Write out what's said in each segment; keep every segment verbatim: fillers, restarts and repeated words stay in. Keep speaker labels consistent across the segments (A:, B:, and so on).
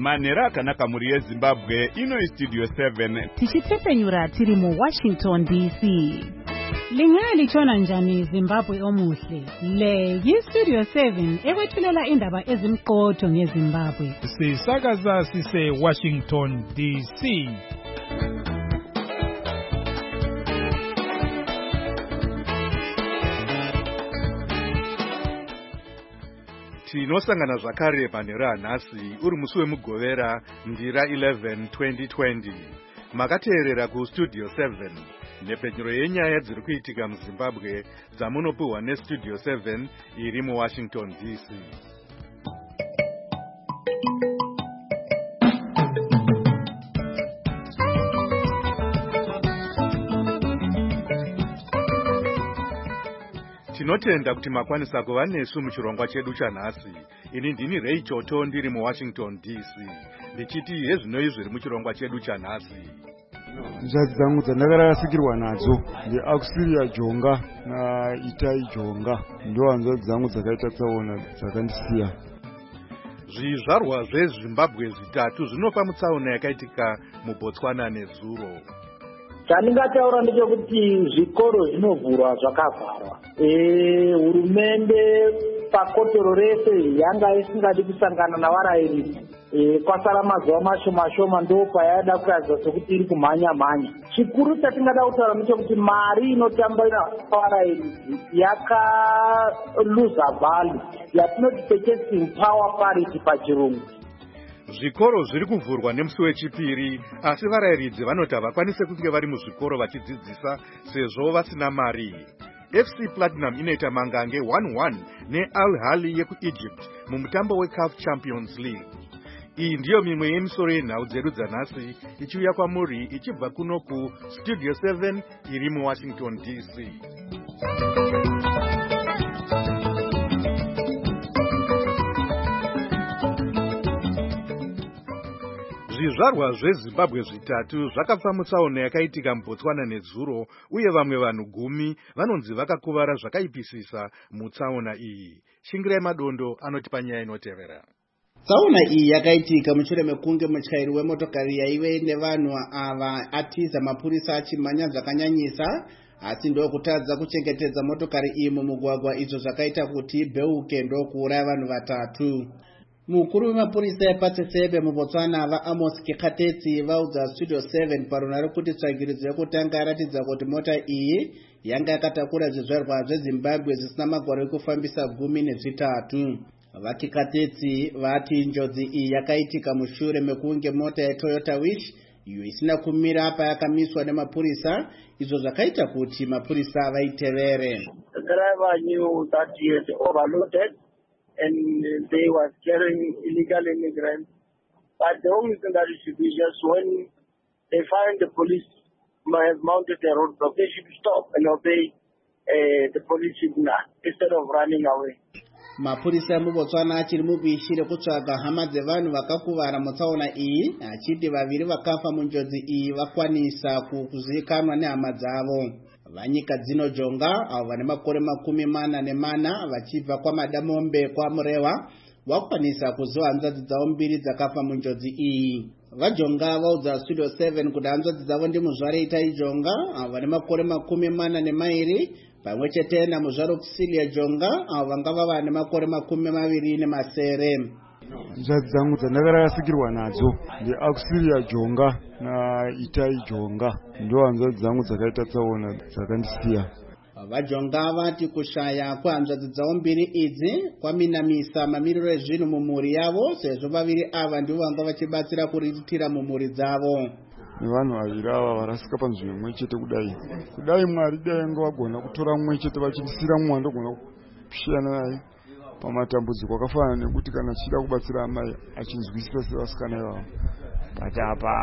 A: Manera akanaka muri yeZimbabwe ino iStudio seven.
B: Tichitepenyura tiri mu Washington D C. Lingalitshona njani Zimbabwe omuhle? Le yiStudio seven ekwethulela indaba ezimqotho ngeZimbabwe.
C: Sisakaza sise Washington D C.
A: Tinosangana zvakare panhera nhasi uri musi wemugovera ndira eleven twenty twenty. Makateerera kuStudio seven. Nepenyero yenyaya dziri kuitika muZimbabwe dzamunopuhwa neStudio seven iri muWashington D C. Tinotenda kuti makwanisa kuva nesu muchirongwa chedu chanhasi. Ini ndini Ray Choto ndiri muWashington D C. Ndichiti hezvinoi zviri muchirongwa chedu chanhasi.
D: Nzvadzi dzangu dzandakarasikirwa nadzo ndeAuxilia Jonga naItai Jonga ndo hanzvadzi dzangu dzakaita tsaona dzakandisiya.
A: Zvizvarwa zveZimbabwe zvitatu zvinofa mutsaona yakaitika muBotswana nezuro.
E: Chandingataura ndechekuti zvikoro zvinovhurwa zvakavharwa. Eh hurumende pakotoro rese yanga isingadi kusangana navarairidzi. Eh kwasara mazuva mashoma shoma ndo payada kuratidza sokuti iri kumhanya mhanya. Chikuru chatingada kutaura ndechekuti mari inotambira varairidzi yaka lose value yatinoti purchasing power parity pachirungu.
A: Zvikoro zviri kuvhurwa nemusi wechipiri, asi varairidzi vanoti havakwanise kunge vari muzvikoro vachidzidzisa sezvo vasina mari. F C Platinum inoita mangange one one neAl Ahly yekuEgypt mumutambo weCAF Champions League. Iyi ndiyo mimwe yemisoro yenhau dzedu dzanhasi ichiuya kwamuri ichibva kuno kuStudio seven iri muWashington D C. Zvizvarwa zveZimbabwe zvitatu zvakafa mutsaona yakaitika muBotswana nezuro uye vamwe vanhu gumi vanonzi vakakuvara zvakaipisisa mutsaona iyi. Shingirai Madondo anoti panyaya inotevera.
F: Tsaona iyi yakaitika mushure mekunge mutyairi wemotokari yaive nevanhu ava atiza mapurisa achimhanya zvakanyanyisa, asi ndokutadza kuchengetedza motokari iyi mumugwagwa izvo zvakaita kuti beuke ndokuuraya vanhu vatatu. Mukuru wemapurisa ePatsesebe muBotswana vaAmos Kekatetsi vaudza Studio seven parunhare kuti tsvagiridzo yekutanga yaratidza kuti mota iyi yanga yakatakura zvizvarwa zveZimbabwe zvisina magwaro ekufambisa gumi nezvitatu. VaKekatetsi vati njodzi iyi yakaitika mushure mekunge mota yeToyota Wish iyo isina kumira payakamiswa nemapurisa, izvo zvakaita kuti mapurisa vaitevere.
E: The driver knew that he had overloaded and they were carrying illegal immigrants. But the only thing that it should be just when they find the police have mounted a roadblock, they should stop and obey uh, the police signal instead of running away.
F: Mapurisa muBotswana achiri mubishi rekutsvaga hama dzevanhu vakakuvara mutsaona iyi, achiti vaviri vakafa munjodzi iyi vakwanisa kuzivikanwa nehama dzavo. Vanyika dzino Jonga avo vane makore makumi mana nemana vachibva kwaMadamombe kwaMurewa vakwanisa kuziva hanzvadzi dzavo mbiri dzakafa munjodzi iyi. VaJonga vaudza Studio seven kuti hanzvadzi dzavo ndimuzvare Itai Jonga avo vane makore makumi mana nemairi pamwe chete namuzvare Auxilia Jonga avo vanga vava nemakore makumi maviri nemasere.
D: Nzvadzi dzangu dzandakarasikirwa nadzo ndeAuxilia Jonga naItai Jonga ndo hanzvadzi dzangu dzakaita tsaona dzakandisiya.
F: VaJonga vati kushaya kwehanzvadzi dzavo mbiri idzi kwaminamisa mamiriro ezvinhu mumhuri yavo, sezvo vaviri ava ndivo vanga vachibatsira kuriritira mumhuri dzavo.
D: Nevanhu vaviri ava varasika panzvimbo imwe chete kudai. Kudai Mwari dai anga vagona kutora mumwe chete vachidisira mumwe andogona kupishana naye pamatambudziko akafanana nekuti kana chida kubatsira amai achinzwisisa sevasikana ivavo. But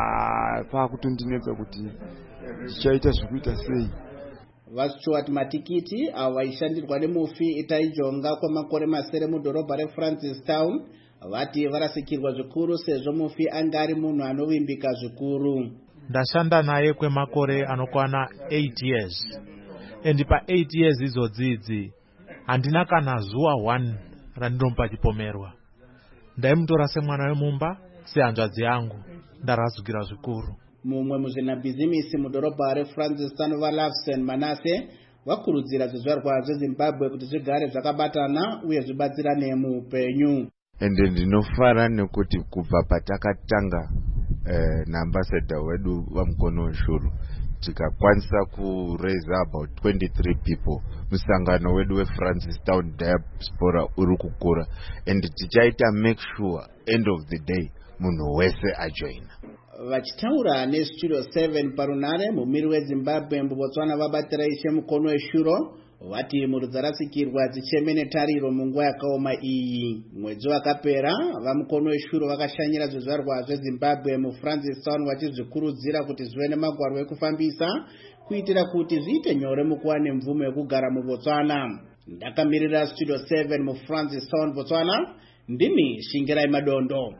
D: apa pakutondinetsa kuti chichaita zvekuita sei.
F: VaStuart Matikiti avo vaishandirwa nemufi Itai Jonga kwamakore masere mudhorobha reFrancistown vati varasikirwa zvikuru sezvo mufi anga ari munhu anovimbika zvikuru.
C: Ndashanda naye kwemakore anokwana eight years. And pa eight years izodzidzi handina kana zuwa one randinompa chipomerwa. Ndaimutora semwana wemumba sehanzvadzi yangu ndarazukira zvikuru.
F: Mumwe muzvinabhizimisi mudhorobha reFrancistown vaLavsen Manase vakurudzira zvizvarwa zveZimbabwe kuti zvigare zvakabatana uye zvibatsirane muupenyu.
G: Ende ndinofara nekuti kubva patakatanga eh, naambassador wedu vaMukono Weshuru tikakwanisa kuraise about twenty-three people musangano wedu weFrancistown diaspora uri kukura, and tichaita make sure end of the day munhu wese ajoina.
F: Vachitaura neStudio seven parunare mumiri weZimbabwe muBotswana vabatira Ishe Mukono Weshuro vati murudza rasikirwa dzicheme netariro munguva yakaoma iyi. Mwedzi wakapera vaMukono Weshuro vakashanyira zvizvarwa zveZimbabwe muFrancistown vachizvikurudzira kuti zvive nemagwaro ekufambisa kuitira kuti zviite nyore mukuwana mvumo yekugara muBotswana. Ndakamirira Studio seven muFrancistown Botswana, ndimi Shingerai Madondo.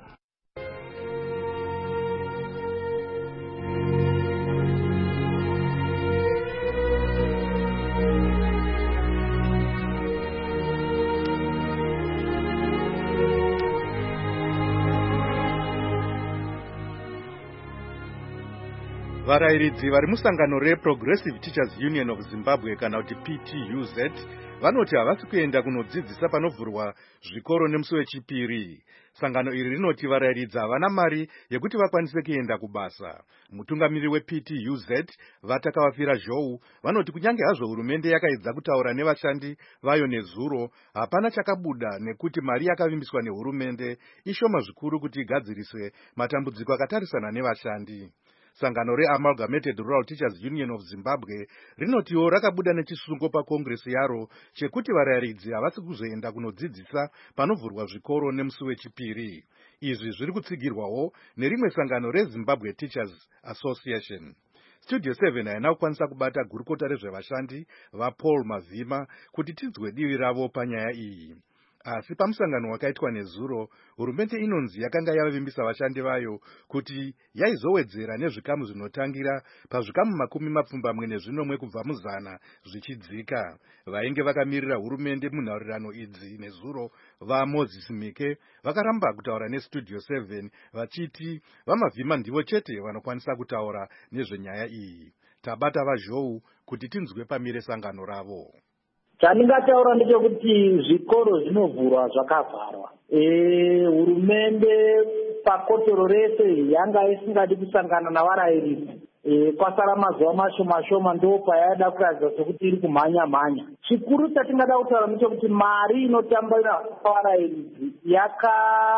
A: Varairidzi vari musangano reProgressive Teachers Union of Zimbabwe kana kuti P T U Z vanoti havasi kuenda kunodzidzisa panovhurwa zvikoro nemusi wechipiri. Sangano iri rinoti varairidzi havana mari yekuti vakwanise kuenda kubasa. Mutungamiri weP T U Z Vatakavafira Zhou vanoti kunyange hazvo hurumende yakaedza kutaura nevashandi vayo nezuro, hapana chakabuda nekuti mari yakavimbiswa nehurumende ishoma zvikuru kuti igadzirise matambudziko akatarisana nevashandi. Sangano reAmalgamated Rural Teachers Union of Zimbabwe rinotiwo rakabuda nechisungo pakongresi yaro chekuti varairidzi havasi kuzoenda kunodzidzisa panovhurwa zvikoro nemusi wechipiri. Izvi zviri kutsigirwawo nerimwe sangano reZimbabwe Teachers Association. Studio seven haina kukwanisa kubata gurukota rezvevashandi vaPaul Mavhima kuti tinzwe divi ravo panyaya iyi. Asi pamusangano wakaitwa nezuro, hurumende inonzi yakanga yavavimbisa vashandi vayo kuti yaizowedzera nezvikamu zvinotangira pazvikamu makumi mapfumbamwe nezvinomwe kubva muzana zvichidzika. Vainge vakamirira hurumende munhaurirano idzi nezuro vaMoses Mike vakaramba kutaura neStudio seven vachiti vaMavhima ndivo chete vanokwanisa kutaura nezvenyaya iyi. Tabata vaZhou kuti tinzwe pamire sangano ravo.
E: Chandingataura ndechekuti zvikoro zvinovhurwa zvakavharwa. Eh, hurumende pakotoro rese yanga isingadi kusangana navarairidzi. Eh, kwasara mazuva mashoma shoma ndo payada kuratidza sekuti iri kumhanya mhanya. Chikuru chatingada kutaura ndechekuti mari inotambira varairidzi yaka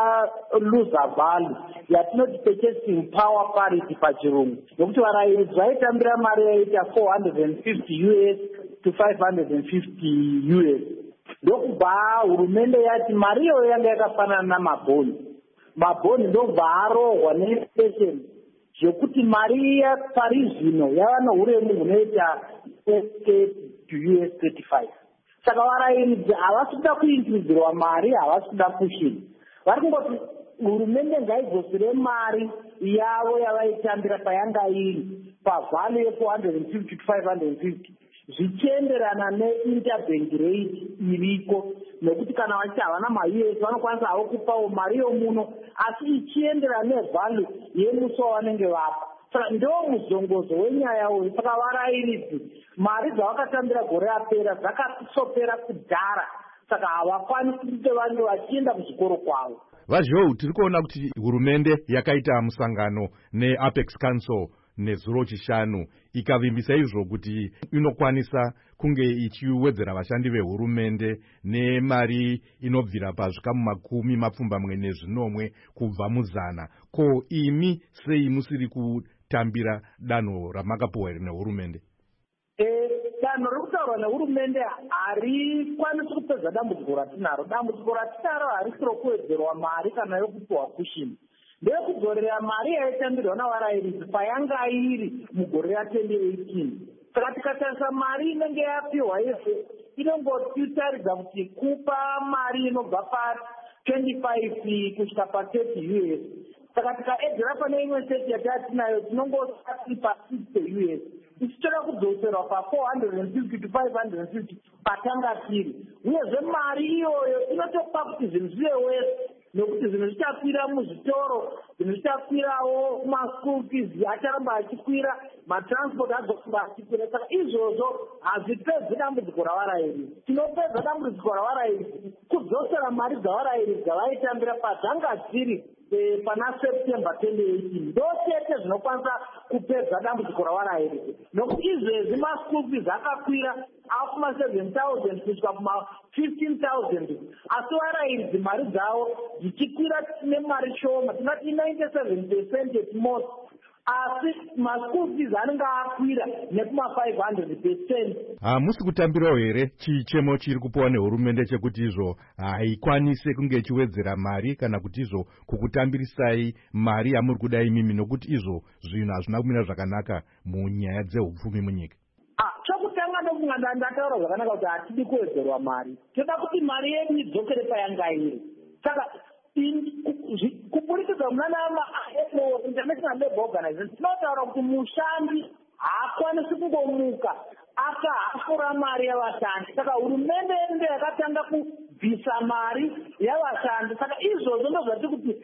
E: lose value yatinoti purchasing power parity pachirungu. Nokuti varairidzi vaitambira mari yaita four hundred fifty U S to five hundred fifty U S. Ndokubva hurumende yati mari iyoyo yanga yakafanana namabhoni. Mabhoni ndobva arohwa neinflation zvekuti mari yapari zvino yava nouremu hunoita U S to U S thirty-five. Saka varairidzi havasi kuda kuinkluzirwa mari, havasi kuda kushini. Vari kungoti hurumende ngaigosire mari yavo yavaitambira payanga iri pavhalo ye-four hundred fifty to five hundred fifty. Zvichienderana neinterbank rate iriko, nekuti kana vachiti havana ma-U S vanokwanisa havo kupawo mari yomuno, asi ichienderana nevalue yemusi wavanenge vapa. Saka ndo muzongozo wenyaya uyu. Saka varairidzi mari dzavakatambira gore rapera dzakasopera kudhara, saka havakwanisi kuti vange vachienda kuzvikoro kwavo.
A: VaZhou, tiri kuona kuti hurumende yakaita musangano neApex Council nezuro chishanu ikavimbisa izvo kuti inokwanisa kunge ichiwedzera vashandi vehurumende nemari inobvira pazvikamu makumi mapfumbamwe nezvinomwe kubva muzana. Ko imi sei musiri kutambira danho ramakapuwa nehurumende?
E: Eh, danho rokutaurwa nehurumende harikwanisi kupedza dambudziko ratinaro. Dambudziko ratinaro harisi rokuwedzerwa mari kana yokupiwa kushini. Ndeyekudzorera mari yaitambirwa navarairidzi payanga iri mugore ra-twenty eighteen. Saka tikatarisa mari inenge yapiwa yese inongotaridza kuti kupa mari inobva pa-twenty-five kusvika pa-thirty U S. Saka tikaedzera pane imwe seti yatatinayo tinongosati pa-sixty U S. Tichitoda kudzoserwa pa-four hundred fifty to five hundred fifty patanga tiri. Uyezve mari iyoyo inotopa kuti zvinhu zvive wese nokuti zvinhu zvichakwira muzvitoro, zvinhu zvichakwirawo kumaschool fees acharamba achikwira, matransport agoramba achikwira. Saka izvozvo hazvipedzi dambudziko ravarayiri. Tinopedza dambudziko ravarayiri kudzosera mari dzavarayiri dzavaitambira padzanga dziri pana September twenty eighteen. Ndo chete zvinokwanisa kupedza dambudziko ravarayiri, nokuti izvezvi maschool fees akakwira akuma seven thousand kusvika kuma fifteen thousand, asi varayiri mari dzavo dzichikwira nemari shoma, tinoti ninety-seven percent at most, asi maschool fees anenge akwira nekuma five hundred percent.
A: Hamusi kutambirawo here chichemo chiri kupiwa nehurumende chekuti izvo haikwanise kunge ichiwedzera mari kana kuti izvo kukutambirisai mari yamuri kuda imimi, nokuti izvo zvinhu hazvina kumira zvakanaka munyaya dzehupfumi munyika?
E: Chokutanga ndokunganda ndataura zvakanaka kuti hatidi kuwedzerwa mari, toda kuti mari yedu idzokere payanga iri. Saka kuburikidza munana International Labour Organization tinotaura kuti mushandi haakwanisi kungomuka akahafura mari yavashandi. Saka hurumende ndiyo yakatanga kubvisa mari yavashandi. Saka izvozvo ndozvati kuti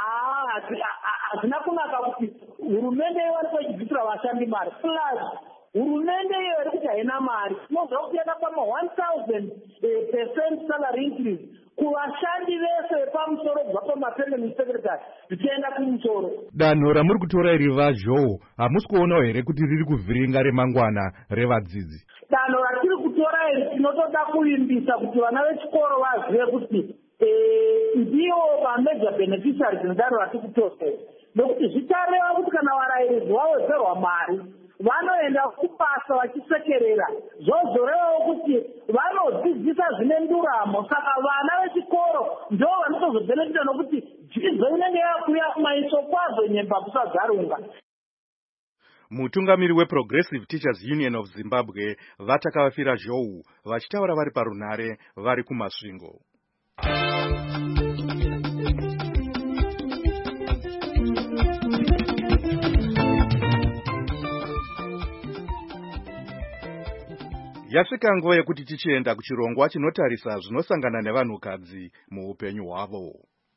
E: hazvina kunaka kuti hurumende iwanikwa ichibvisira vashandi mari, plus hurumende iyo iri kuti haina mari. Tinozwa kuti yakapama one thousand percent salary increase kuvashandi vese vepamusoro kubva pamapermanent secretary zvichienda kumusoro.
A: Danho ramuri kutora iri vaJoe hamusi kuonawo here kuti riri kuvhiringa remangwana revadzidzi?
E: Danho ratiri kutora iri tinotoda kuimbisa kuti vana vechikoro vazive kuti ndivo vamajor beneficiaries nedanho ratiri kutora, nokuti zvichareva kuti kana varairidzi vawedzerwa mari vanoenda kubasa vachisekerera, zvozorevawo kuti vanodzidzisa zvine nduramo. Saka vana vechikoro ndo vanotozobenefita nokuti dzidzo inenge yakuya kumaiso kwazvo nyemba kusadzarunga.
A: Mutungamiri weProgressive Teachers Union of Zimbabwe vatakavafira Joe vachitaura vari parunhare vari kumasvingo. Yasvika nguva yekuti tichienda kuchirongwa chinotarisa zvinosangana nevanhukadzi muupenyu hwavo.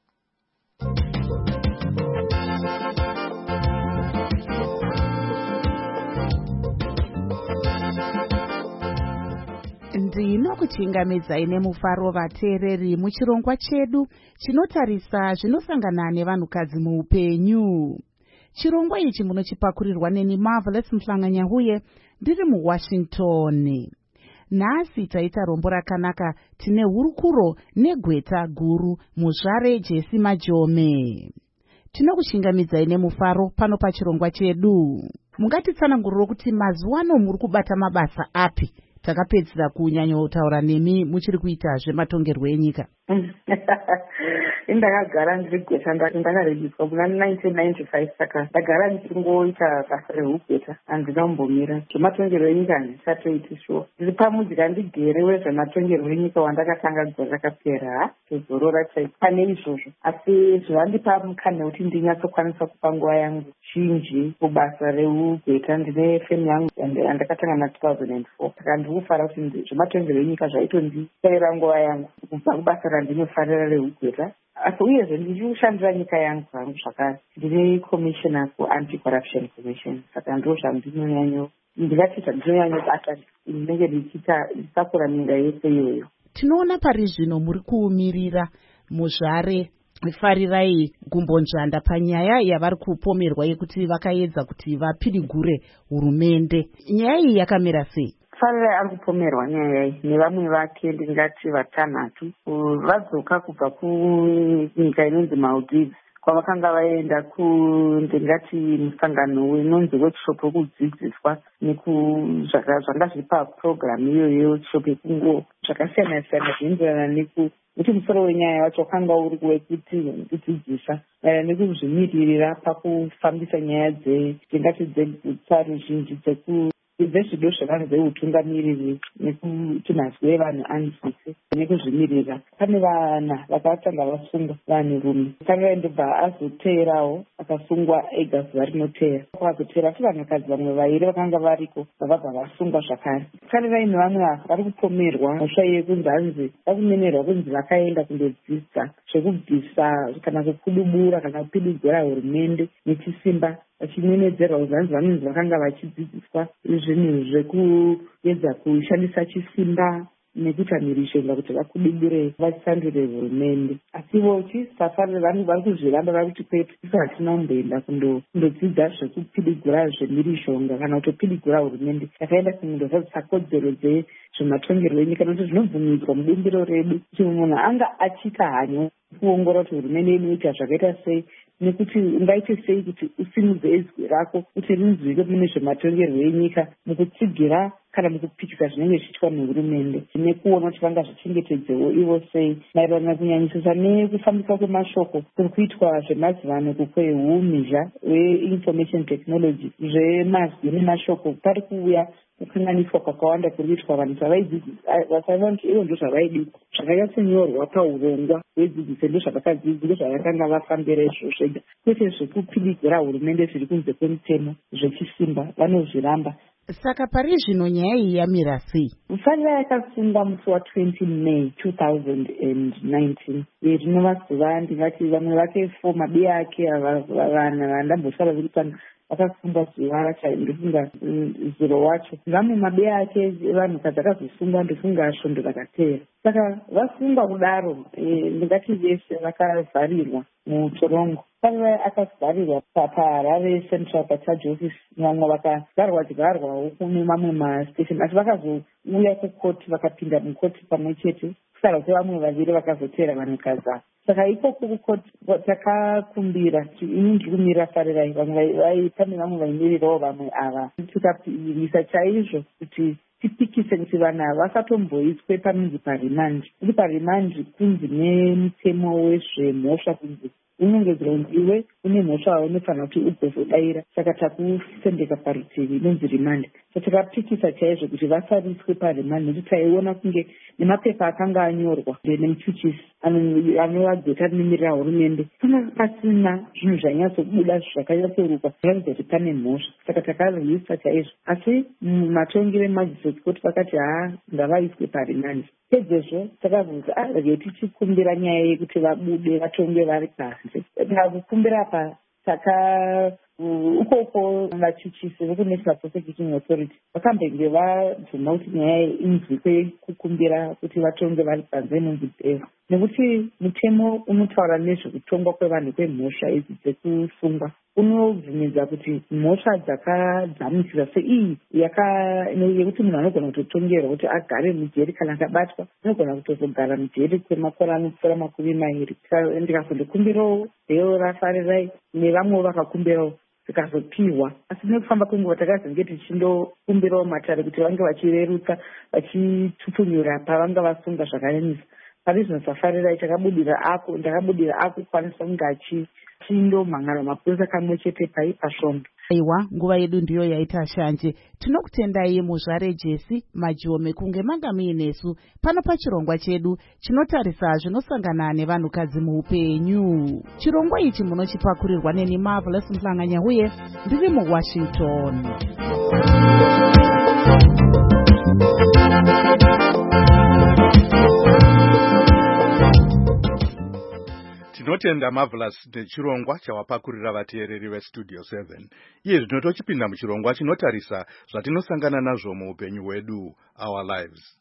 H: Ndinokuchingamidzai nemufaro vateereri muchirongwa chedu chinotarisa zvinosangana nevanhukadzi muupenyu. Chirongwa ichi munochipakurirwa neni Marvelous Mhlanganyahuye ndiri muWashington. Nhasi taita rombo rakanaka, tine hurukuro negweta guru muzvare Jesse Majome. Tinokuchingamidzai nemufaro pano pachirongwa chedu. Mungatitsanangurire kuti mazuwano muri kubata mabasa api? Takapedzera kunyanyotaura nemi muchiri kuita zvematongerwo enyika.
I: Indakagara ndiri gweta ndakarejiswa muna nineteen ninety-five, saka ndagara ndichingoita basa rehugweta handinambomira. Zvematongerwo enyika handisatoiti shuwa. Ndiri pamudzika ndigere wezvematongerwo enyika wandakatanga gore rakapera, tozorora chaiko pane izvozvo. Asi zvandipa mukana wekuti ndinyatsokwanisa kupa nguva yangu zhinji kubasa rehugweta. Ndine femu yangu yandakatanga na two thousand four, saka ndikufara kuti zvematongerwo enyika zvaitondiperera nguva yangu kubva kubasa randinofarira rehugweta. Asi uyezve ndichikushandira nyika yangu hangu zvakare. Ndine commissioner ku-anti-corruption commission, saka ndiro zvandinonyanyo ndingatiita ndinonyanyobata ndinenge ndichiita nditakura minda yese iyoyo.
H: Tinoona pari zvino muri kuumirira muzvare farirai gumbonzvanda panyaya yavari kupomerwa yekuti vakaedza kuti vapirigure hurumende. Nyaya iyi yakamira sei?
I: Farira ari kupomerwa nyaya iyi nevamwe vake ndingati vatanhatu vadzoka kubva kunyika inonzi Maldives, kwavakanga vaenda kundingati musangano wenonzi workshop wekudzidziswa zvanga zviri papurogiramu iyoyo workshop yekungo zvakasiyana siyana zvinoenderana nekuti musoro wenyaya wacho wakanga uri wekuti kudzidzisa nekuzvimiririra pakufambisa nyaya dzingati dzeguta ruzhinji dzeku zvezvido zvevanhu veutungamiriri nekuti mazwi evanhu anzwise nekuzvimirira. Pane vana vakatanga vasungwa vanhu rume Tarirai ndobva azoteerawo akasungwa ega zuva rinoteera. Akazoteera futi vanhukadzi vamwe vairi vakanga variko vabva vasungwa zvakare. Tarirai nevamwe ava vari kupomerwa mhosva yekunzi hanzi vakumenerwa kunzi vakaenda kundodzidza zvekubvisa kana kukudubura kana kupidigura hurumende nechisimba vachinyenedzerwa kuti hanzi vanonzi vakanga vachidzidziswa zvinhu zvekuedza kushandisa chisimba nekuita mhirizhonga kuti vakudubure vachisandure hurumende. Asi vochi safari vanhu vari kuzviramba vari kuti kwete isu hatina kumboenda kundodzidza zvekupidigura zvemhirizhonga kana kutopidigura hurumende. Takaenda kundodzidza kodzero dzezvematongerwo enyika nokuti zvinobvumidzwa mubumbiro redu kuti munhu anga achita hanyo kuongorora kuti hurumende inoita zvakaita sei nekuti ungaite sei kuti usimudze izwi rako kuti rinzwike mune zvematongerwo enyika mukutsigira kana mukupikisa zvinenge zvichiitwa nehurumende nekuona kuti vanga zvichengetedzewo ivo sei maererano nekunyanyisisa nekufambiswa kwemashoko kuri kuitwa zvemazivano kweumhizha hweinformation technology zvemazwi nemashoko pari kuuya kukanganiswa kwakawanda kuri kuitwa vanhu zvavaidzidzisa vasaiva kuti ivo ndo zvavaidi zvakaita senyorwa paurongwa hwedzidziso ndo zvavakadzidzisa ndo zvavakanga vafambira izvo zvega kwete zvekupidigura hurumende zviri kunze kwemutemo zvechisimba vanozviramba.
H: Saka pari zvino nyaya iyi yamira sei?
I: Mufarira yakasungwa musi wa20 May two thousand nineteen. Rinova zuva ndingati vamwe vake four mabi ake vanhu vandambosara zvirikutanga vakasungwa zuva racho ndofunga zuro wacho. Vamwe mabi ake vanhukadzi akazosungwa ndofunga svondo rakateera. Saka vasungwa kudaro ndingati vese vakavharirwa mutorongo. Farira akavharirwa paHarare Central Charge Office. Vamwe vakagarwa dgarwawo kune mamwe mastation asi vakazouya kukoti vakapinda mukoti pamwe chete kusara kwevamwe vaviri vakazoteera vanhukadzi ava. Saka ikoko kukoti takakumbira ini ndiri kumirira Farirai vamwe pane vamwe vaimirirawo vamwe ava tikapirisa chaizvo kuti tipikise kuti vanhu ava vasatomboiswe panonzi parimandi. Kuti parimandi kunzi nemutemo wezvemhosva kunzi unongedzera kunzi iwe une mhosva waunofanira kuti ugozodaira. Saka takusendeka parutivi inonzi rimandi. So takapikisa chaizvo kuti vasariswe parimandi nekuti taiona kunge nemapepa akanga anyorwa nemuchuchisi anovagota rinomirira hurumende pana pasina zvinhu zvanyatsobuda zvakanyatsoruka zvinoratidza kuti pane mhosva. Saka takarwisa chaizvo asi matongere emajistrate court vakati haa ngavaiswe parimandi. Pedzezvo takabvunza arege tichikumbira nyaya yekuti vabude vatonge vari panze. Takakumbira apa taka ukoko vachuchisi vekunational prosecuting authority vakambenge vabvuma kuti nyaya inzwikwe kukumbira kuti vatonge vari panze inonzi bhero nekuti mutemo unotaura nezvekutongwa kwevanhu kwemhosva idzi dzekusungwa unobvumidza kuti mhosva dzakadzamisira seiyi yekuti munhu anogona kutotongerwa kuti agare mujeri kana akabatwa anogona kutozogara mujeri kwemakore anopfuura makumi mairi. Ndikazondokumbirawo bhero rafarirai nevamwewo vakakumbirawo zikazopiwa asi nekufamba kwenguva takazenge tichindokumbirawo matare kuti vange vachirerutsa vachitupfunyura pavanga vasunga zvakanyanyisa. Pari zvino Safarirai takabudira ako ndakabudira ako kwanisa kunge achindomhangana mapurisa kamwe chete pai pasvondo.
H: Aiwa, nguva yedu ndiyo yaita shanje. Tinokutendai muzvare Jesi Majiome kunge manga muinesu pano pachirongwa chedu chinotarisa zvinosangana nevanhukadzi muupenyu. Chirongwa ichi munochipakurirwa neni Marvelous Mhlanganya uye ndiri muWashington.
A: Tinotenda Marvelous nechirongwa chawapakurira vateereri veStudio seven. Iye zvino tochipinda muchirongwa chinotarisa zvatinosangana nazvo muupenyu hwedu, our lives.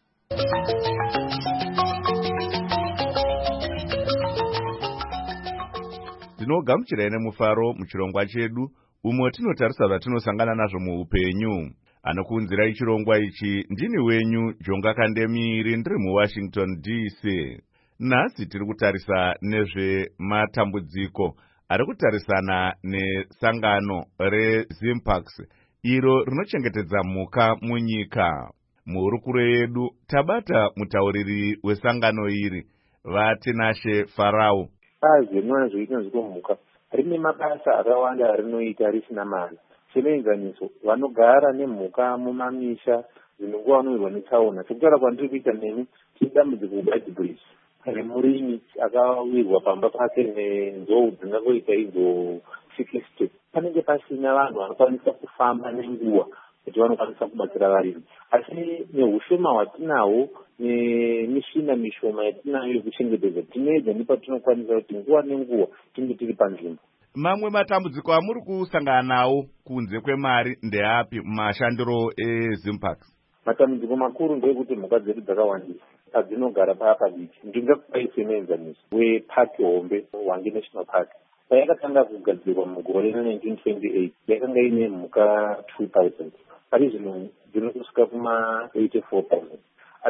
A: Ndinogamuchirai nemufaro muchirongwa chedu umo tinotarisa zvatinosangana nazvo muupenyu. Anokuunzirai chirongwa ichi ndini wenyu Jonga Kandemiri ndiri muWashington D C. Nhasi tiri kutarisa nezvematambudziko ari kutarisana nesangano reZimpax iro rinochengetedza mhuka munyika. Muhurukuro yedu tabata mutauriri wesangano iri Vatinashe Farau.
J: Bazi rinoona zvinoitwa mhuka rine mabasa akawanda rinoita risina mari. seneenzaniso vanogara nemhuka mumamisha zvinonguva vanowirwa netsaona. Sekutaura kwandiri kuita nemi tine dambudziko kubhaidhibhiriji remurimi akawirwa pamba pake nenzou dzingangoita idzo sixty. Panenge pasina vanhu vanokwanisa kufamba nenguva kuti vanokwanisa kubatsira varimi, asi neushoma hwatinahwo nemishina mishoma yatinayo yekuchengetedza tinoedza nepatinokwanisa kuti nguva nenguva tinge tiri panzvimbo.
K: Mamwe matambudziko amuri kusangana nawo kunze kwemari ndeapi mashandiro eZimparks?
J: Matambudziko makuru ndeyekuti mhuka dzedu dzakawandisa padzinogara paya padiki. Ndingakupai semuenzaniso wepaki hombe Hwange National Park. Payakatanga kugadzirwa mugore nineteen twenty-eight yakanga ine mhuka two thousand. Pari zvino dzinokusvika kuma eighty-four thousand.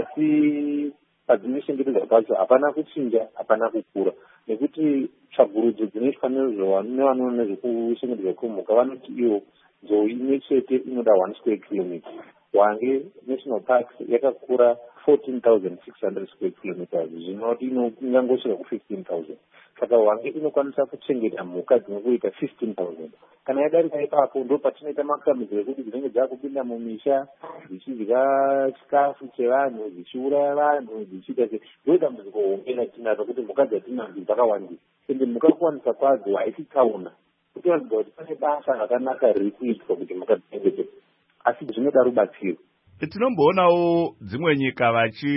J: Asi padzinoshengetedzwa pacho hapana kuchinja, hapana kukura, nekuti tsvagurudzo dzinoitwa nevanoona nezvekuchengetedzwa kwemhuka vanoti iwo nzou imwe chete inoda one square kilometer. Hwange National Park yakakura fourteen thousand six hundred square kilometers, zvinoti ingangosvika ku fifteen thousand. Saka Hwange inokwanisa kuchengeta mhuka dzinongoita fifteen thousand. Kana yadarika ipapo ndo patinoita makamidzo ekuti dzinenge dzakupinda mumisha dzichidya chikafu chevanhu, dzichiuraya vanhu, dzichiita se ndoita dambudziko hombe ratinazo kuti mhuka dzatinadzo dzakawandisa, ende mhuka kuwanisa kwadzo haisi tsaona. Kutoratidza kuti pane basa rakanaka riri kuitwa kuti mhuka dzichengetedzwe, asi zvinoda rubatsiro.
K: Tinomboonawo dzimwe nyika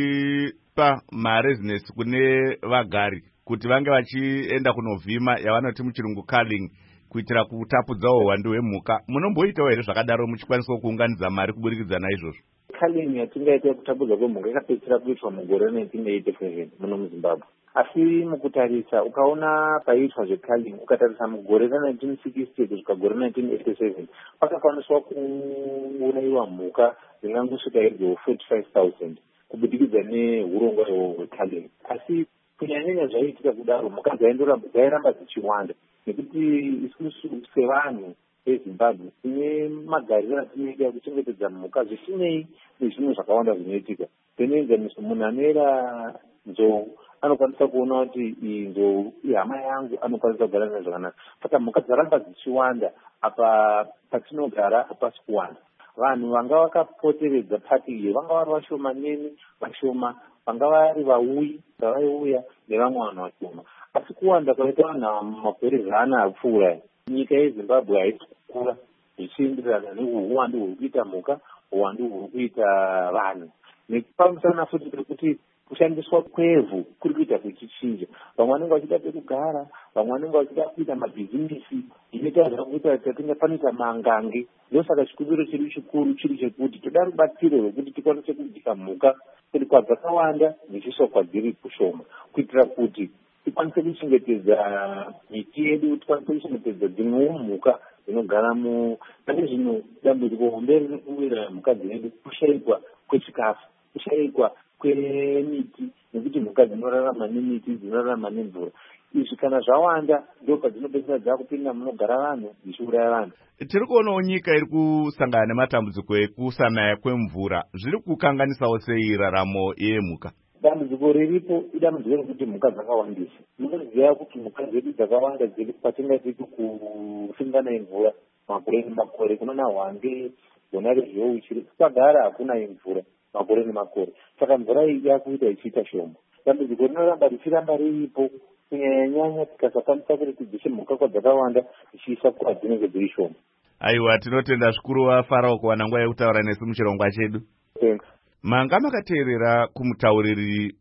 K: vachipa marezinesi kune vagari kuti vange vachienda kunovhima yavanoti muchirungu culling kuitira kutapudzawo uwandu hwemhuka. Munomboitawo here zvakadaro muchikwanisa kuunganidza mari kuburikidza naizvozvo?
J: Culling yatingaita yekutapudza kwemhuka yakapedzisira kuitwa mugore nineteen eighty-seven muno muZimbabwe. Asi mukutarisa ukaona paiitwa zveculling ukatarisa mugore nineteen sixty kusvika gore nineteen eighty-seven pakakwaniswa kuurayiwa mhuka dzingangosvika idzo forty-five thousand kubudikidza neurongwa hweculling. Asi kunyanyanya zvaiitika kudaro mhuka dzairamba dzichiwanda nekuti isusu sevanhu veZimbabwe tine magariro atinoita ekuchengetedza mhuka zvisinei nezvimwe zvakawanda zvinoitika. Semuenzaniso munhu anoera nzou anokwanisa kuona kuti iyi nzou ihama yangu, anokwanisa kugara nayo zvakanaka. Saka mhuka dzaramba dzichiwanda apa patinogara hapasi kuwanda. Vanhu vanga vakapoteredza paki iyo vanga vari vashomanene vashoma, vanga vari vauyi vavaiuya nevamwe vanhu vashoma. Asi kuwanda kwaita vanhu makore zana apfuura, nyika yeZimbabwe haisi kukura zvichienderana neuwandu huri kuita mhuka, uwandu huri kuita vanhu. Nepamusana futi pekuti kushandiswa kwevhu kuri kuita kuchichinja. Vamwe vanenge vachida pekugara, vamwe vanenge vachida kuita mabhizinisi, inoita zvakuita tatinga panoita mangange. Ndosaka chikumbiro chedu chikuru chiri chekuti toda rubatsiro rwekuti tikwanise kudika mhuka kuti kwadzakawanda dzichiiswa kwadziri kushoma, kuitira kuti tikwanise kuchengetedza miti yedu, tikwanise kuchengetedza dzimwewo mhuka dzinogara mu. Pane zvino dambudziko hombe riri kuwira mhuka dzedu kushayikwa kwechikafu, kushayikwa kwemiti, nekuti mhuka dzinorarama nemiti, dzinorarama nemvura. Izvi kana zvawanda ndo padzinopedzisira dzakupinda munogara vanhu dzichiuraya vanhu.
K: Tiri kuonawo nyika iri kusangana nematambudziko ekusanaya kwemvura. Zviri kukanganisawo sei raramo yemhuka?
J: Dambudziko riripo idambudziko rekuti mhuka dzakawandisa. Munoziva kuti mhuka dzedu dzakawanda dziri patingati kusingana imvura makore nemakore. Kunoona Hwange, gona rezhou chiri kwagara hakuna imvura makore nemakore. Saka mvura iyi yakuita ichiita shoma. Dambudziko rinoramba richiramba riripo kunyanya tikasakwanisa kuti tidzise mhuka kwadzakawanda tichiisa kwadzinenge dziri shoma.
K: Aiwa, tinotenda zvikuru vaFarao kuwana nguva yekutaura nesu muchirongwa chedu.
J: Thanks.
K: Manga makateerera kumutauriri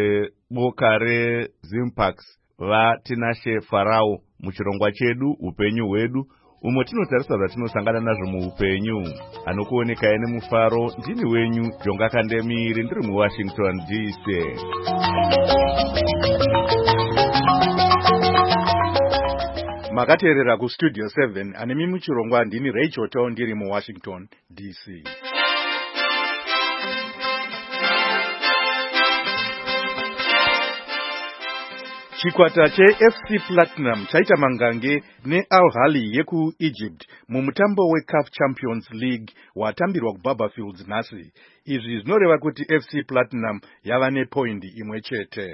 K: weboka reZimparks vaTinashe Farao muchirongwa chedu upenyu hwedu, umwe tinotarisa zvatinosangana nazvo muupenyu. Anokuonekai nemufaro ndini wenyu Jonga Kandemiri, ndiri muWashington D C.
A: Makateerera kustudio seven anemi muchirongwa ndini Rachel Town ndiri muWashington D C. Chikwata cheF C Platinum chaita mangange neAl Ahly yekuEgypt mumutambo weCAF Champions League watambirwa kuBaba Fields nhasi. Izvi zvinoreva kuti F C Platinum yava nepoindi imwe chete.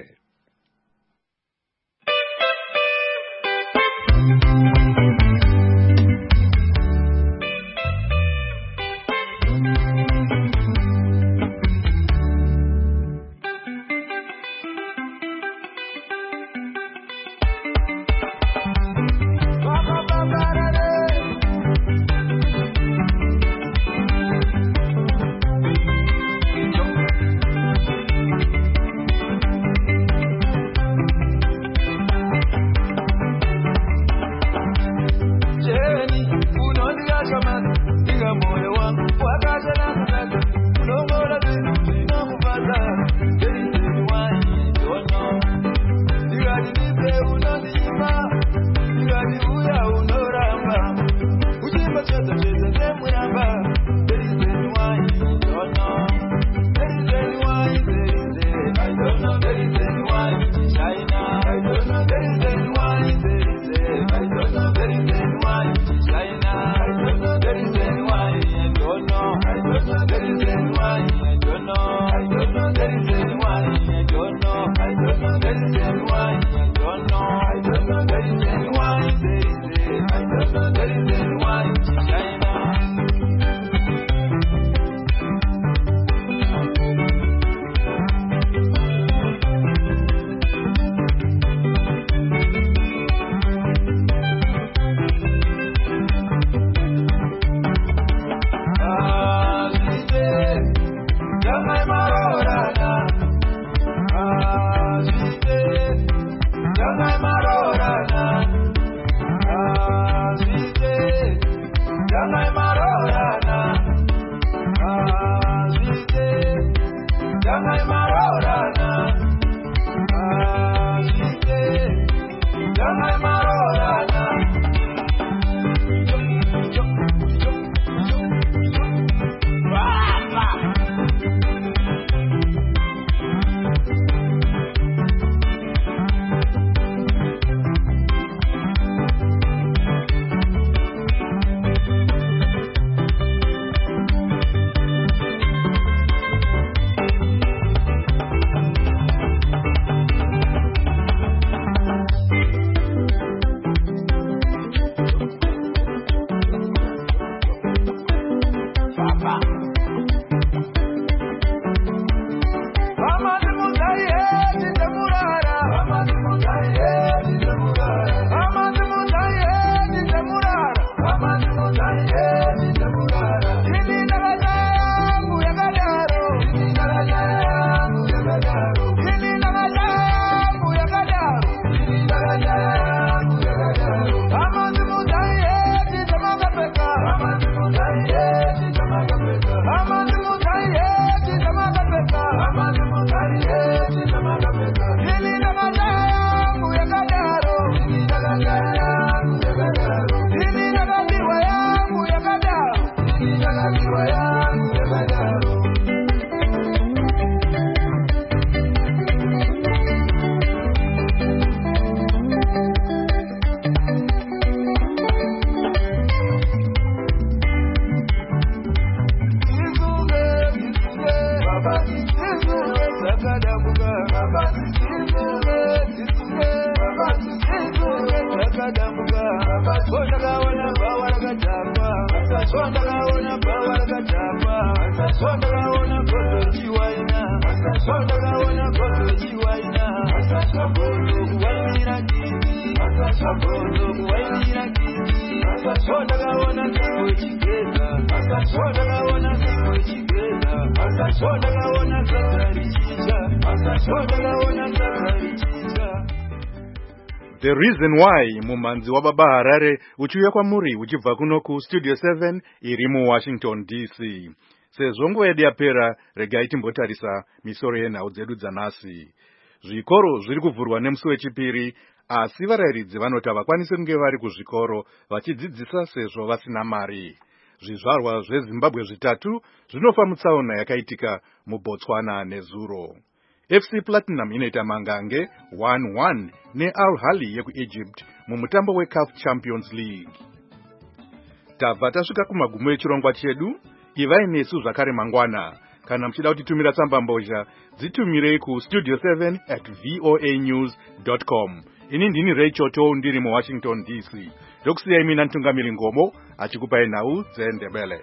A: The reason why mumanzi wababa Harare uchiuya kwamuri uchibva kuno ku Studio seven iri mu Washington D C. Sezongo yedu yapera regai timbotarisa misoro yenhau dzedu dzanhasi. Zvikoro zviri kuvhurwa nemusi wechipiri, asi varairidzi vanoti havakwanisi kunge vari kuzvikoro vachidzidzisa sezvo vasina mari. Zvizvarwa zveZimbabwe zvitatu zvinofa mutsaona yakaitika muBotswana nezuro. F C Platinum inoita mangange one one neAl Ahly yekuEgypt mumutambo weCAF Champions League. Tabva tasvika kumagumo echirongwa chedu. Ivai nesu zvakare mangwana. Kana muchida kutitumira tsamba mbozha, dzitumirei ku studio seven at voa news dot com. Ini ndini Ray Choto ndiri mu Washington D C. Ndokusiyai mina Ntungamiri Ngomo achikupai nhau dzeNdebele.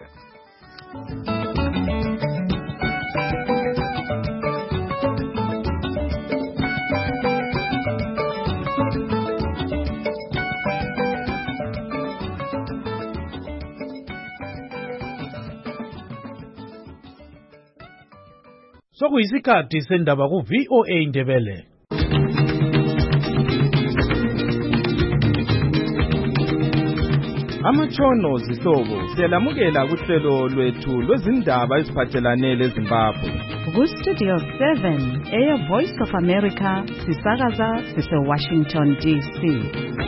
C: Sokuyisikhathi sendaba ku V O A Ndebele.
L: Amatshono zihlobo siyalamukela kuhlelo lwethu lwezindaba eziphathelane leZimbabwe.
B: Ku Studio seven, Air Voice of America, sisakaza sise Washington D C.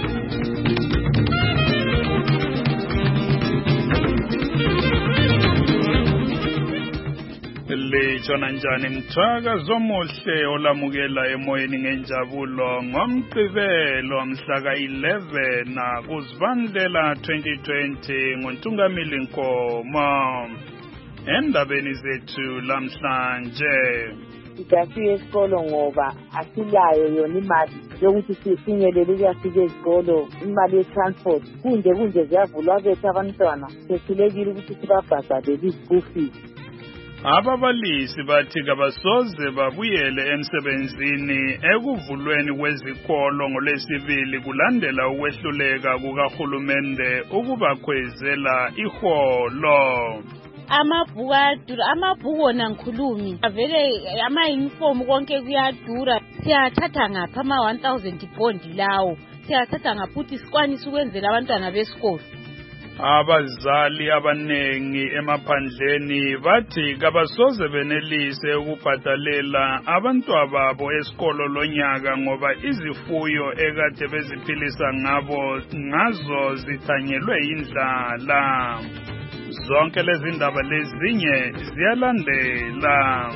M: Lejona njani mthaka zomuhle olamukela emoyeni ngenjabulo ngomgqibelo mhla ka eleven na kuZibandlela twenty twenty ngoNtungamili Nkomo. Endabeni zethu lamhlanje
I: Sidasiye esikolo ngoba asilayo yona imali yokuthi sifinyelele ukuyafika esikolo, imali ye-transport kunje kunje ziyavulwa bethu abantwana sesilekile ukuthi sibabhadalele i-school fees.
M: Ababalisi bathi kabasoze babuyele emsebenzini ekuvulweni kwezikolo ngolesibili kulandela ukwehluleka kukahulumende ukubakhwezela iholo.
N: Amabhuku ayadura, amabhuku wona ngikhulumi vele ama-uniform konke kuyadura. Siyathatha ngapha ama-one thousand bond lawo, siyathatha ngapha ukuthi sikwanise ukwenzela abantwana besikolo.
M: Abazali abanengi emaphandleni bathi kabasoze benelise ukubhadalela abantwababo esikolo lonyaka ngoba izifuyo ekade beziphilisa ngabo ngazo zithanyelwe indlala. Zonke lezi ndaba lezinye ziyalandela.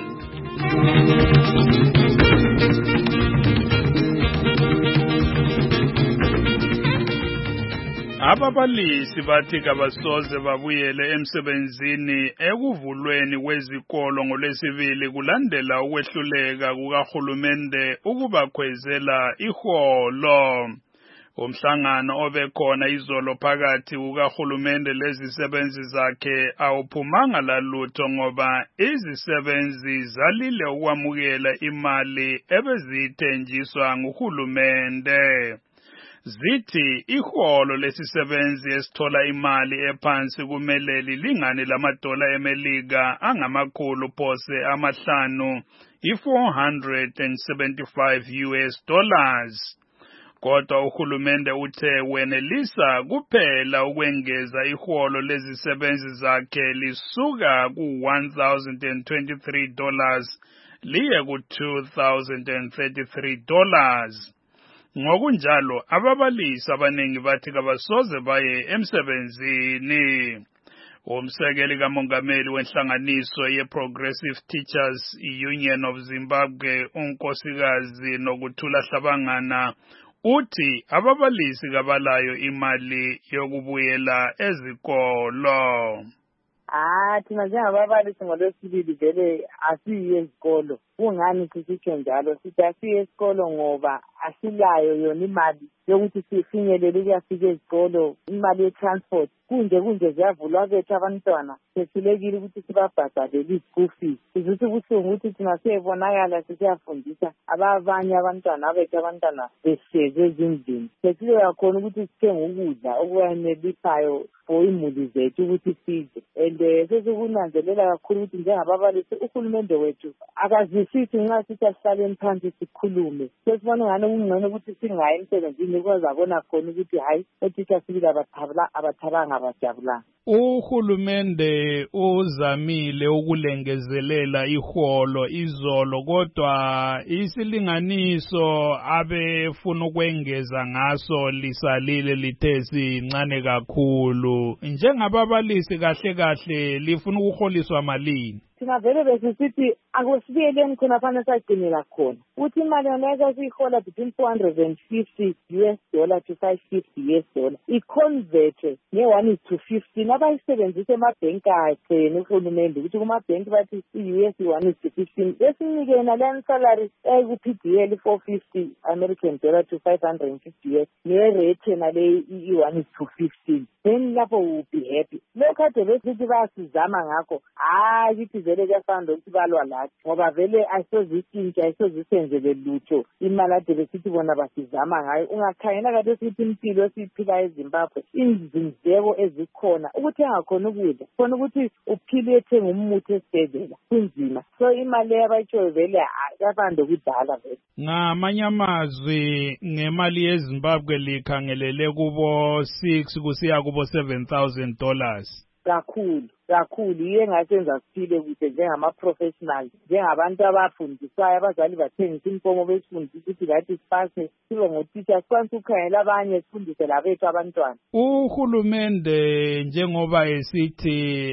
M: Ababalisi bathi kabasoze babuyele emsebenzini ekuvulweni kwezikolo ngolesibili kulandela ukwehluleka kukahulumende ukubakhwezela iholo. Umhlangano obekhona izolo phakathi kukahulumende lezisebenzi zakhe awuphumanga lalutho ngoba izisebenzi zalile ukwamukela imali ebezithenjiswa nguhulumende. Zithi iholo lesisebenzi esithola imali ephansi kumele lilingane lamadola eMelika angamakhulu phose amahlanu i-four hundred seventy-five U S dollars. Kodwa uhulumende uthe wenelisa kuphela ukwengeza iholo lezisebenzi zakhe lisuka ku one thousand twenty-three dollars liye ku two thousand thirty-three dollars. Ngokunjalo ababalisi abaningi bathi kabasoze baye emsebenzini. Umsekeli kamongameli wenhlanganiso ye-Progressive Teachers Union of Zimbabwe unkosikazi Nokuthula Hlabangana uthi ababalisi kabalayo imali yokubuyela ezikolo.
I: Ah, thina njengababalisi ngolwesibili vele asiyi ezikolo. Kungani sisitsho njalo? Sithi asiyi esikolo ngoba asilayo yona imali yokuthi sifinyelele ukuyafika ezikolo, imali ye-transport. Kunje kunje ziyavulwa bethu abantwana, sesilekile ukuthi sibabhadalele i-school fees. Sizuthi ubuhlungu ukuthi thina siyebonakala sisiyafundisa abanye abantwana bethu abantwana beseze ezindlini. Sesile yakhona ukuthi sithenge ukudla okwanelisayo for imuli zethu ukuthi sidle. And sesikunanzelela kakhulu ukuthi njengababalisi uhulumende wethu akazwisisi nxa sithi asihlaleni phansi sikhulume. Sesibona ngani kungcono ukuthi singayi emsebenzini because abona khona ukuthi hayi othisha sibili abathabanga abajabulanga.
M: Uhulumende uzamile ukulengezelela iholo izolo, kodwa isilinganiso abefuna ukwengeza ngaso lisalile lithe sincane kakhulu. Njengababalisi kahle kahle lifuna ukuholiswa malini?
I: Thina vele besisithi akusibiyeleni khona fanele sagcinela khona uthi imali yonke siyihola between four hundred fifty U S dollar to five fifty U S dollar iconvert nge-one is to fifteen abayisebenzisa emabhenki akhe nohulumende ukuthi kumabhenki bathi i-U S one is to fifteen esinike yena leyo salary eku-P D L four fifty American dollar to five hundred fifty U S ne-rate yena le i-one is to fifteen then lapho will be happy. Lokho ade besithi bayasizama ngakho hayi kithi vele kuyafana lokuthi balwa lathi ngoba vele ayisozitshintsha ayisozisenzele lutho imali ade besithi bona basizama ngayo. Ungakhangela kade sithi impilo esiyiphila eZimbabwe izindleko ezikhona ukuthi engakhona ukudla khona ukuthi uphile ethenga umuthi esibhedlela kunzima. So imali yabayitshoyo vele kuyafana lokudala vele.
M: Ngamanye amazwi ngemali yeZimbabwe likhangelele kubo six kusiya kubo seven thousand dollars.
I: Kakhulu kakhulu iye ngasenza siphile kuhle njengama-professionals njengabantu abafundiswayo abazali bathengisa impomo besifundisa ukuthi lathi sipase sibe ngotitsha sikwanisa ukukhangela abanye sifundise labethu abantwana.
M: Uhulumende njengoba esithi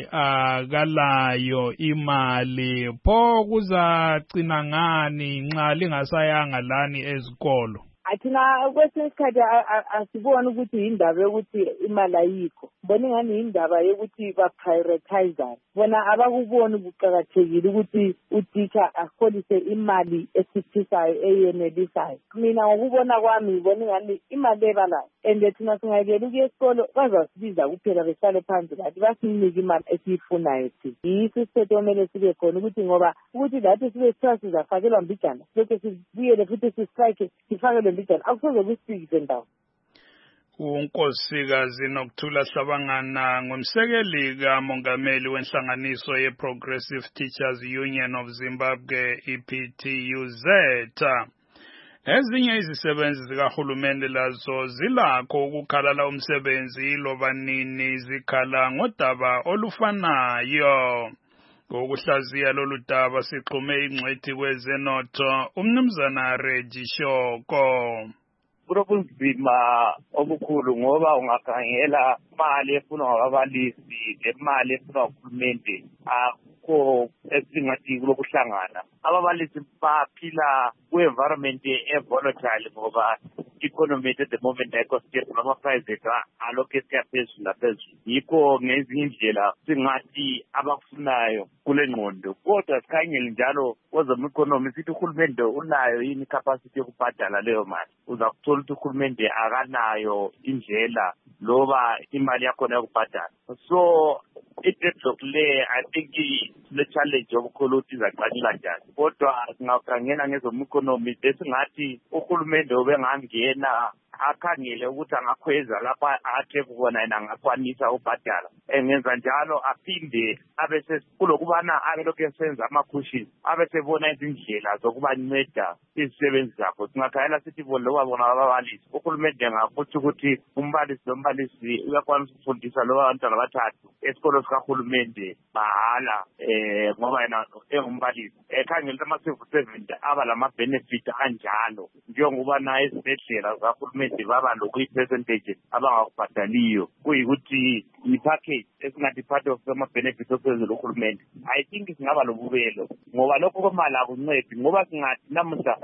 M: akalayo imali pho kuzagcina ngani nxa lingasayanga lani ezikolo?
I: Athina kwesinye isikhathi asiboni ukuthi yindaba yokuthi imali ayikho, bona ingani yindaba yokuthi ba-prioritize. Bona abakuboni kuqakathekile ukuthi utitsha aholise imali esiphisayo eyenelisayo. Mina ngokubona kwami ngibona ingani imali ebalayo and thina singayekela ukuya esikolo bazasibiza kuphela behlale phansi lathi basinike imali esiyifunayo thina. Yiso isithethe okumele sibe khona ukuthi ngoba ukuthi lathi sibe sithiwa sizafakelwa mbijana lokho sibuyele futhi sistrike sifakelwe mbijana akusoze kusifikise ndawo.
M: uNkosikazi Nokuthula Hlabangana ngumsekeli kamongameli wenhlanganiso ye-Progressive Teachers Union of Zimbabwe I P T U Z. Ezinye izisebenzi zikahulumende lazo zilakho ukukhalala umsebenzi loba nini zikhala ngodaba olufanayo. Ngokuhlaziya lolu daba sixhume ingcwethi kwezenotho uMnumzana Reggie Shoko.
O: Kunobunzima obukhulu ngoba ungakhangela imali efunwa ngababalisi nemali efunwa nguhulumende akho esingathi kulokuhlangana. Ababalisi baphila ku-environment e-volatile ngoba economy at the moment ayikho stable ama-private alokhu esiyaphezulu laphezulu. Yikho ngezinye indlela singathi abakufunayo kule ngqondo kodwa sikhangele njalo kwezom-economy sithi uhulumende unayo yini icapacity yokubhadala leyo mali. Uza kuthola ukuthi uhulumende akanayo indlela loba imali yakhona yokubhadala. So i-deadlock le I think le challenge yokukhulu ukuthi izaqalela njani kodwa singakhangela ngezom-economy besingathi uhulumende ubengangena akhangele ukuthi angakhweza lapha athe kubona yena angakwanisa ubhadala. Engenza njalo aphinde abese kulokubana abe lokhu esenza ama-cushions abesebona izindlela zokubanceda izisebenzi zakho. Singakhayela sithi loba bona ababalisi uhulumende ngafuthi ukuthi umbalisi nombalisi uyakwanisa ukufundisa loba abantwana abathathu esikolo sikahulumende bahala eh ngoba yena engumbalisi ekhangela ama-civil servant aba lama-benefit anjalo njengoba na ezibhedlela zikahulumende baba lokuyi-percentage abangakubhadaliyo kuyikuthi i-package esingathi part of ama-benefits ophezulu uhulumende. I think singaba lobubelo ngoba lokho kwemali akuncedi ngoba singathi namuhla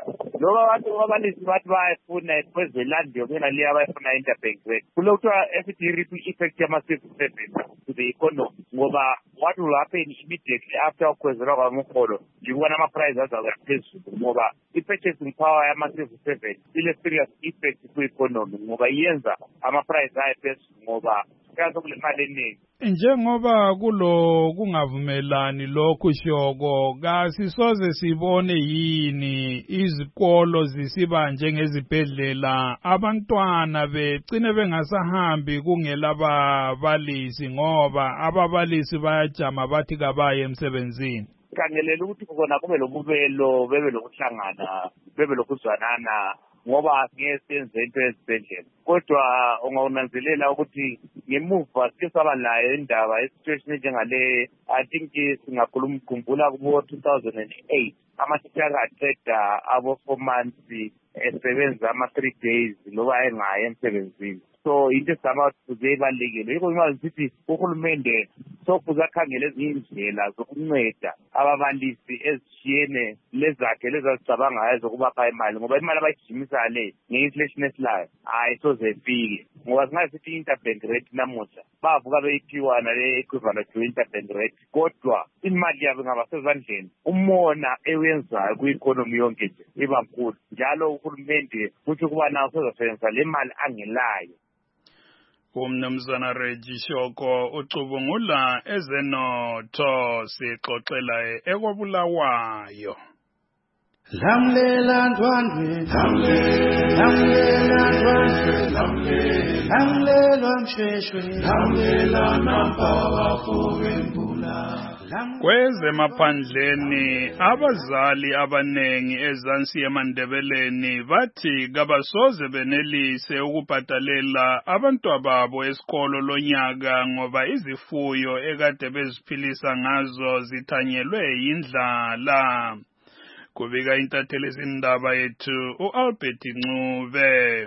O: Loba abantu abalisi bathi bayafuna kwezelandi yokena le abayifuna interbank rate. Kulokuthiwa F T ripple effect yama-civil servants to the economy. Ngoba what will happen immediately after ukwezela kwamukolo ngibona ama-price azakuya phezulu ngoba i-purchasing power yama-civil servants ile-serious effect ku-economy ngoba iyenza ama-price aye phezulu ngoba kaze kule mali eningi.
M: Njengoba kulo kungavumelani lokhu shoko kasisoze sibone yini izikolo zisiba njengezibhedlela abantwana begcine bengasahambi kungela babalisi ngoba ababalisi bayajama bathi kabaye emsebenzini.
O: Kangelela ukuthi kona kube lobubelo bebe lokuhlangana bebe lokuzwanana ngoba ngeke senze into ezibhedlela kodwa ungawunanzelela ukuthi ngemuva sike saba layo indaba esituation njengale I think singakhuluma ukukhumbula kubo two thousand eight amathicha aqeda abo four months esebenza ama three days loba engaye emsebenzini. So into esizama ukuthi ibalekile yiko imali sithi uhulumende sokuza khangela ezinye indlela zokunceda ababalisi ezishiyene lezakhe lezazicabanga ngayo zokubapha imali ngoba imali abayijimisa le nge-inflation esilayo hayi soze ifike ngoba singasithi interbank rate namuhla bavuka beyiphiwa nale equivalent to interbank rate kodwa imali yabo ingaba sezandleni umona ewenzayo ku-economy yonke nje iba mkhulu njalo uhulumende futhi ukuba nawo sezosebenzisa le mali angelayo.
M: Umnumzana Reggie Shoko ucubungula ezenotho sixoxela ekwabulawayo.
P: Lamlela ndwandwe lamlela ndwandwe lamlela msheshwe lamlela nampaka kuvembula.
M: Kwezemaphandleni abazali abanengi ezansi eMandebeleni bathi kabasoze benelise ukubhadalela abantwababo esikolo lonyaka ngoba izifuyo ekade beziphilisa ngazo zithanyelwe yindlala. Kubika intatheli zindaba yethu uAlbert Ncube.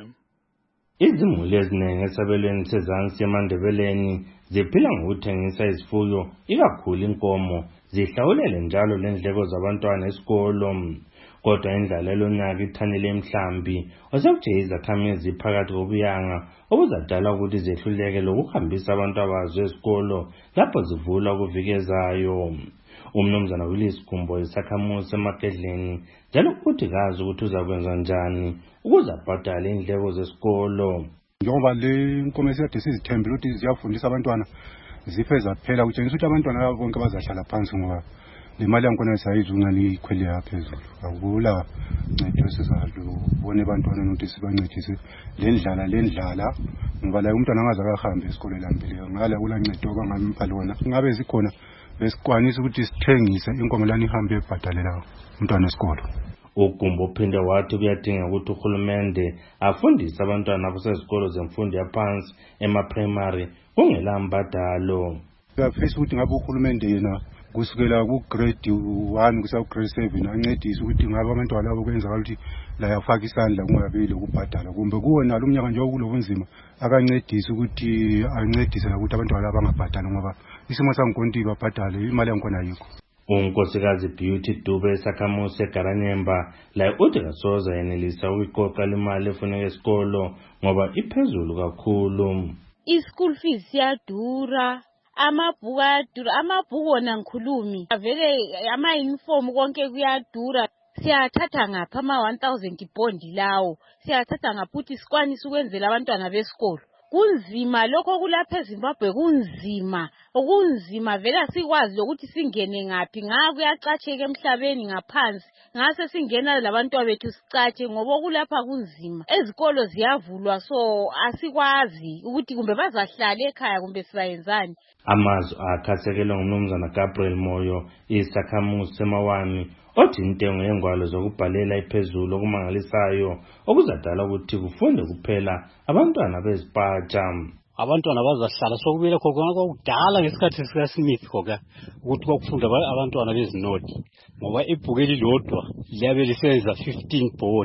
Q: Izimuli eziningi esabelweni sezansi eMandebeleni ziphila ngokuthengisa izifuyo ikakhulu inkomo zihlawulele njalo lendleko zabantwana esikolo kodwa indlala lonyaka ithanyele emhlambi osekuthi izakhamizi phakathi kobuyanga obuzadala ukuthi zehluleke lokuhambisa abantu abazo esikolo lapho zivula ukuvikezayo. Umnumzana Willis Gumbo isakhamuzi eMakedleni njalo futhi kazi ukuthi uzakwenza njani ukuze abhadale indleko zesikolo.
R: Njengoba le inkomo esikade sizithembile ukuthi ziyafundisa abantwana ziphe zaphela kutshengisa ukuthi abantwana bonke bazahlala phansi ngoba le mali yankona sayizungani ikhwele yaphezulu akula ncede sizalo ubone abantwana ukuthi sibancedise le ndlala le ndlala ngoba la umntwana angaze akahambe esikole lambileyo ngala kula ncedo bangampha lona ngabe zikhona besikwanisa ukuthi sithengise inkomo lani ihambe ebhadalela umntwana esikolo.
Q: Ugumbo uphinde wathi kuyadinga ukuthi uhulumende afundise abantwana abasezikolo zemfundo yaphansi ema-primary kungela mbadalo.
R: Siyafisa ukuthi ngabe uhulumende yena kusukela ku-grade one kusiya ku-grade seven ancedise ukuthi ngabe abantwana labo kwenzakala ukuthi la yafaka isandla kungabi lokubhadala kumbe kuwona lo mnyaka njengoba kulobunzima akancedise ukuthi ancedise ukuthi abantwana abangabhadali ngoba isimo sangikonti babhadale imali yankona ayikho.
Q: Unkosikazi Beauty Dube esakhamuzi eGaranyemba la uthi kasoza yenelisa ukuyiqoqa imali efuneka esikolo ngoba iphezulu kakhulu.
N: I-school fees siyadura, amabhuku ayadura, amabhuku wona ngikhulumi vele ama-uniform konke kuyadura. Siyathatha ngapha ama-one thousand bondi lawo siyathatha ngapha ukuthi sikwanise ukwenzela abantwana besikolo. Kunzima lokho kulapha eZimbabwe kunzima okunzima vele asikwazi ukuthi singene ngapi nga kuyacacheka emhlabeni ngaphansi ngase singena labantwa bethu sicache ngoba kulapha kunzima ezikolo ziyavulwa so asikwazi ukuthi kumbe bazahlala ekhaya kumbe sibayenzani.
Q: Amazwi akhasekelwa ngumnumzana Gabriel Moyo isakhamuzi semawani othi intengo yengwalo zokubhalela iphezulu okumangalisayo okuzadala ukuthi kufunde kuphela abantwana bezipatsha.
S: Abantwana bazahlala sokubile khona kwakudala ngesikhathi sika Smith khoka ukuthi kwakufunda abantwana bezinodi ngoba ibhuku elilodwa liyabe lisenza fifteen bondi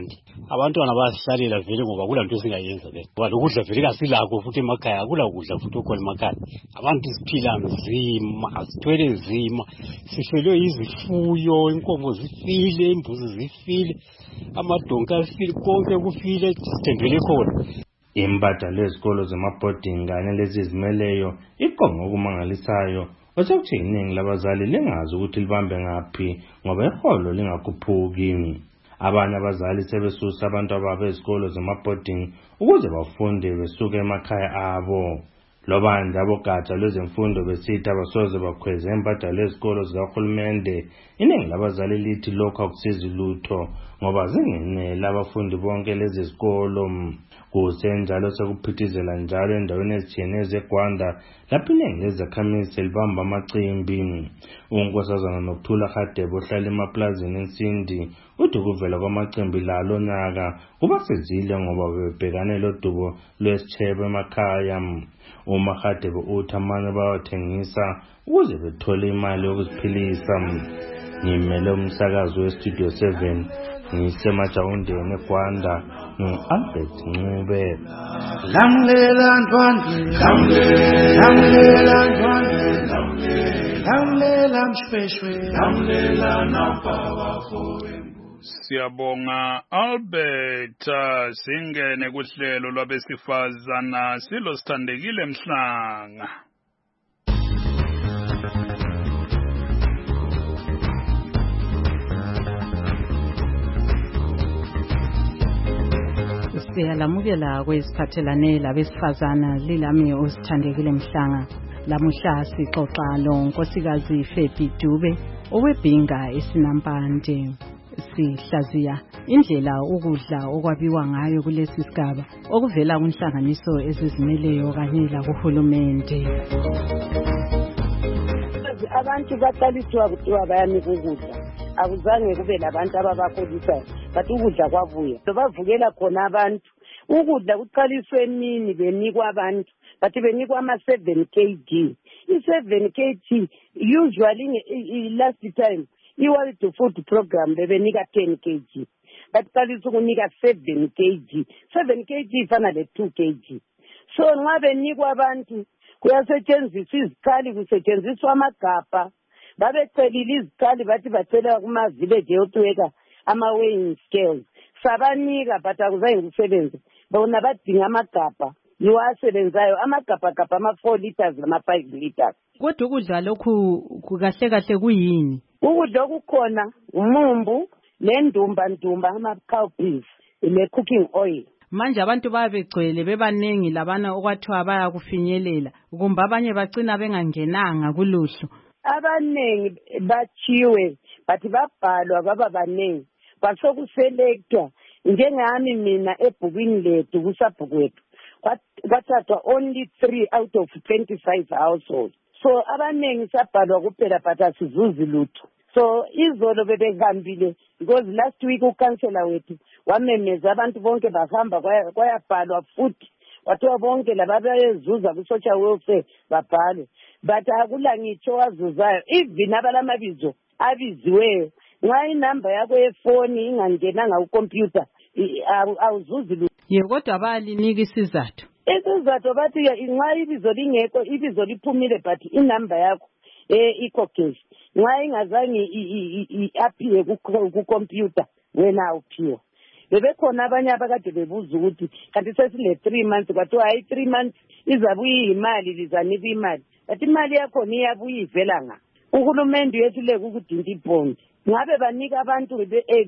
S: abantwana bayasihlalela vele ngoba kula nto singayenza le ngoba lokudla vele kasilakho futhi emakhaya akula kudla futhi ukhona emakhaya abantu siphila nzima sithwele nzima sihlelwe izifuyo inkomo zifile imbuzi zifile amadonka afile konke kufile sithembele khona.
Q: Imbadalo yezikolo zemabhodingi kanye lezizimeleyo iqonga okumangalisayo osekuthi iningi labazali lingazi ukuthi libambe ngaphi ngoba iholo lingakhuphuki. Abanye abazali sebesusa abantu ababo ezikolo zemabhodingi ukuze bafunde besuke emakhaya abo. Lobanje abogatsha lwezemfundo besithi abasoze bakhweze imbadalo yezikolo zikahulumende. Iningi labazali lithi lokhu akusizi lutho ngoba zingenele abafundi bonke lezi zikolo. Kusenjalo sekuphithizela njalo endaweni ezitshiyeneyo zeGwanda lapho iningi lezakhamuzi libamba amacimbi. Unkosazana Nokuthula Hadebe ohlala emaplazini eNsindi uthi ukuvela kwamacimbi lalo nyaka kubasizile ngoba bebhekane lodubo lwesitshebo emakhaya. Uma Hadebe uthi amanye bayathengisa ukuze bethole imali yokuziphilisa. Ngimele umsakazi weStudio seven ngisemajawundeni eGwanda ngu-Albert Ncube.
P: Lamlela Ndwandwe, lamlela Ndwandwe, lamlela Mshweshwe, lamlela Nampabafo.
M: Siyabonga Albert. Singene kuhlelo lwabesifazana silo Sithandekile Mhlanga.
B: Siyalamukela kwesiphathelane labesifazana lilami uSithandekile Mhlanga. Lamuhla sixoxa lonkosikazi Fephi Dube owebhinga eSinampande. Sihlaziya indlela ukudla okwabiwa ngayo kulesi sigaba okuvela kunhlanganiso ezizimeleyo kanye lakuhulumende.
T: Abantu baqaliswa kuthiwa bayanika ukudla, akuzange kube labantu ababakholisayo bathi ukudla kwabuya bavukela khona abantu. Ukudla kuqaliswe emini benikwa abantu bathi benikwa ama seven K G. I-seven K G usually last time i-World Food Program bebenika ten K G. Baqalisa ukunika seven K G. seven K G ifana le two K G. So nxa benikwa abantu kuyasetshenziswa izikhali, kusetshenziswa amagabha. Babecelile izikhali bathi bacela kuma-village health worker ama-weighing scales. Sabanika but akuzange kusebenze. Bona badinga amagabha yiwo asebenzayo, amagabhagabha ama-four liters nama-five liters.
B: Kodwa ukudla lokhu kukahle kahle kuyini?
T: Ukudla okukhona umumbu nendumba ndumba ama-cowpeas ne-cooking oil.
B: Manje abantu babegcwele bebaningi labana okwathiwa bayakufinyelela kumbe abanye bagcina bengangenanga kuluhlu.
T: Abanengi bachiwe bathi babhalwa baba baningi basokuselectwa. Njengami mina ebhukwini lethu kusabhukwethu kwathathwa only three out of twenty-five households. So abanengi sabhalwa kuphela but asizuzi lutho. So izolo bebehambile because last week ukansela wethu wamemeza abantu bonke bahamba kwayabhalwa futhi wathiwa bonke lababezuza ku-social welfare babhale. But akula ngitsho wazuzayo even abalamabizo abiziweyo nxa inamba yakho yefoni ingangenanga kukhompyutha awuzuzi lutho.
B: Ye kodwa balinika isizathu.
T: Isizathu bathi nxa ibizo lingekho ibizo liphumile but inamba yakho eh ikokesh nxa ingazange iaphiwe kukhompyutha wena awuphiwa. Bebekhona abanye abakade bebuza ukuthi kanti sesile three months kwathiwa hayi three months izabuya imali lizanika imali but imali yakho niyabuya ivela nga uhulumende yehluleka ukudinda ibhondi. Ngabe banika abantu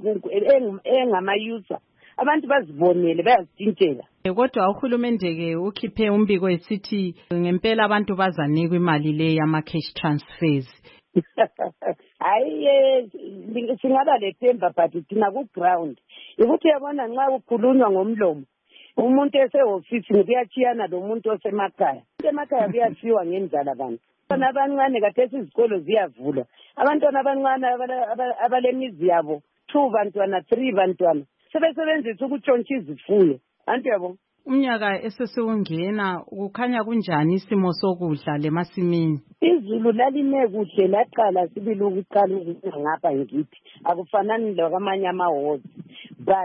T: engama-user abantu bazibonele bayazitshintshela.
B: Kodwa uhulumende ke ukhiphe umbiko esithi ngempela abantu bazanikwa imali le yama-cash transfers.
T: Hayi singaba lethemba but thina ku-ground ukuthi yabona nxa kukhulunywa ngomlomo umuntu esehofisini kuyachiyana lo muntu osemakhaya. Emakhaya kuyashiwa ngendlala bantu. Abantwana abancane kathesi izikolo ziyavulwa. Abantwana abancane abalemizi yabo two bantwana three bantwana sebesebenzisa ukutshontsha izifuyo. Anti yabo
B: umnyaka esesewungena kukhanya kunjani isimo sokudla lemasimini?
T: Izulu laline kuhle laqala sibili ukuqala ukuna ngapha ngithi akufanani lokwamanye amahozi but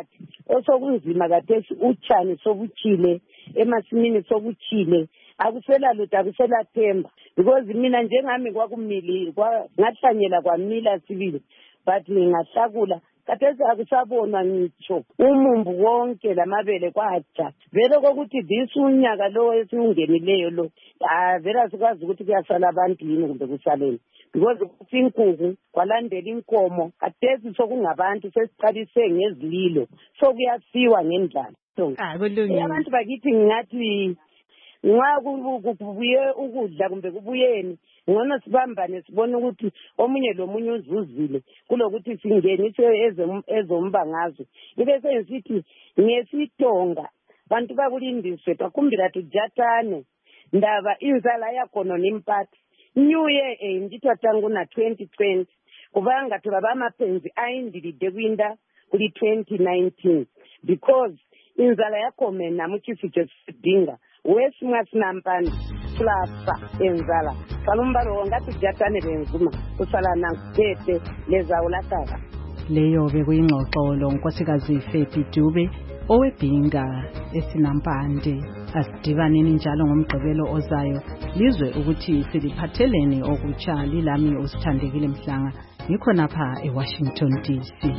T: osokunzima kathesi utshani sobuchile emasimini sobuchile akusela lutho akusela themba because mina njengami kwakumili ngahlanyela kwamila sibili but ngingahlakula kathesi akusabonwa ngitsho umumbu wonke lamabele kwaja vele kokuthi this unyaka lo esiungenileyo lo vele asikwazi ukuthi kuyasala abantu yini kumbe kusaleni because kuthi inkukhu kwalandela inkomo kathesi sokungabantu sesiqalise ngezililo sokuyasiwa ngendlala abantu bakithi ngingathi nxa kubuye ukudla kumbe kubuyeni ngcono sibambane sibone ukuthi omunye lomunye uzuzile kulokuthi singenise ezombangazo ibe sengisithi ngesitonga bantu bakulindiswe bakhumbira tujatane ndaba inzala yakhona nempati new year endithwa tangu na twenty twenty kubanga thaba amapenzi ayindilide kwinda kuli twenty nineteen because inzala yakhona namuchisijo sidinga wesimwa sinampani flapa enzala salumbalo wongathi jatane benzuma usala nankete lezawulataka
B: leyo bekuyingxoxo lonkosikazi Faith Dube owebhinga esinampande. Asidibaneni njalo ngomgqibelo ozayo lizwe ukuthi siliphatheleni okutsha lilami usithandekile Mhlanga ngikho napha eWashington D C.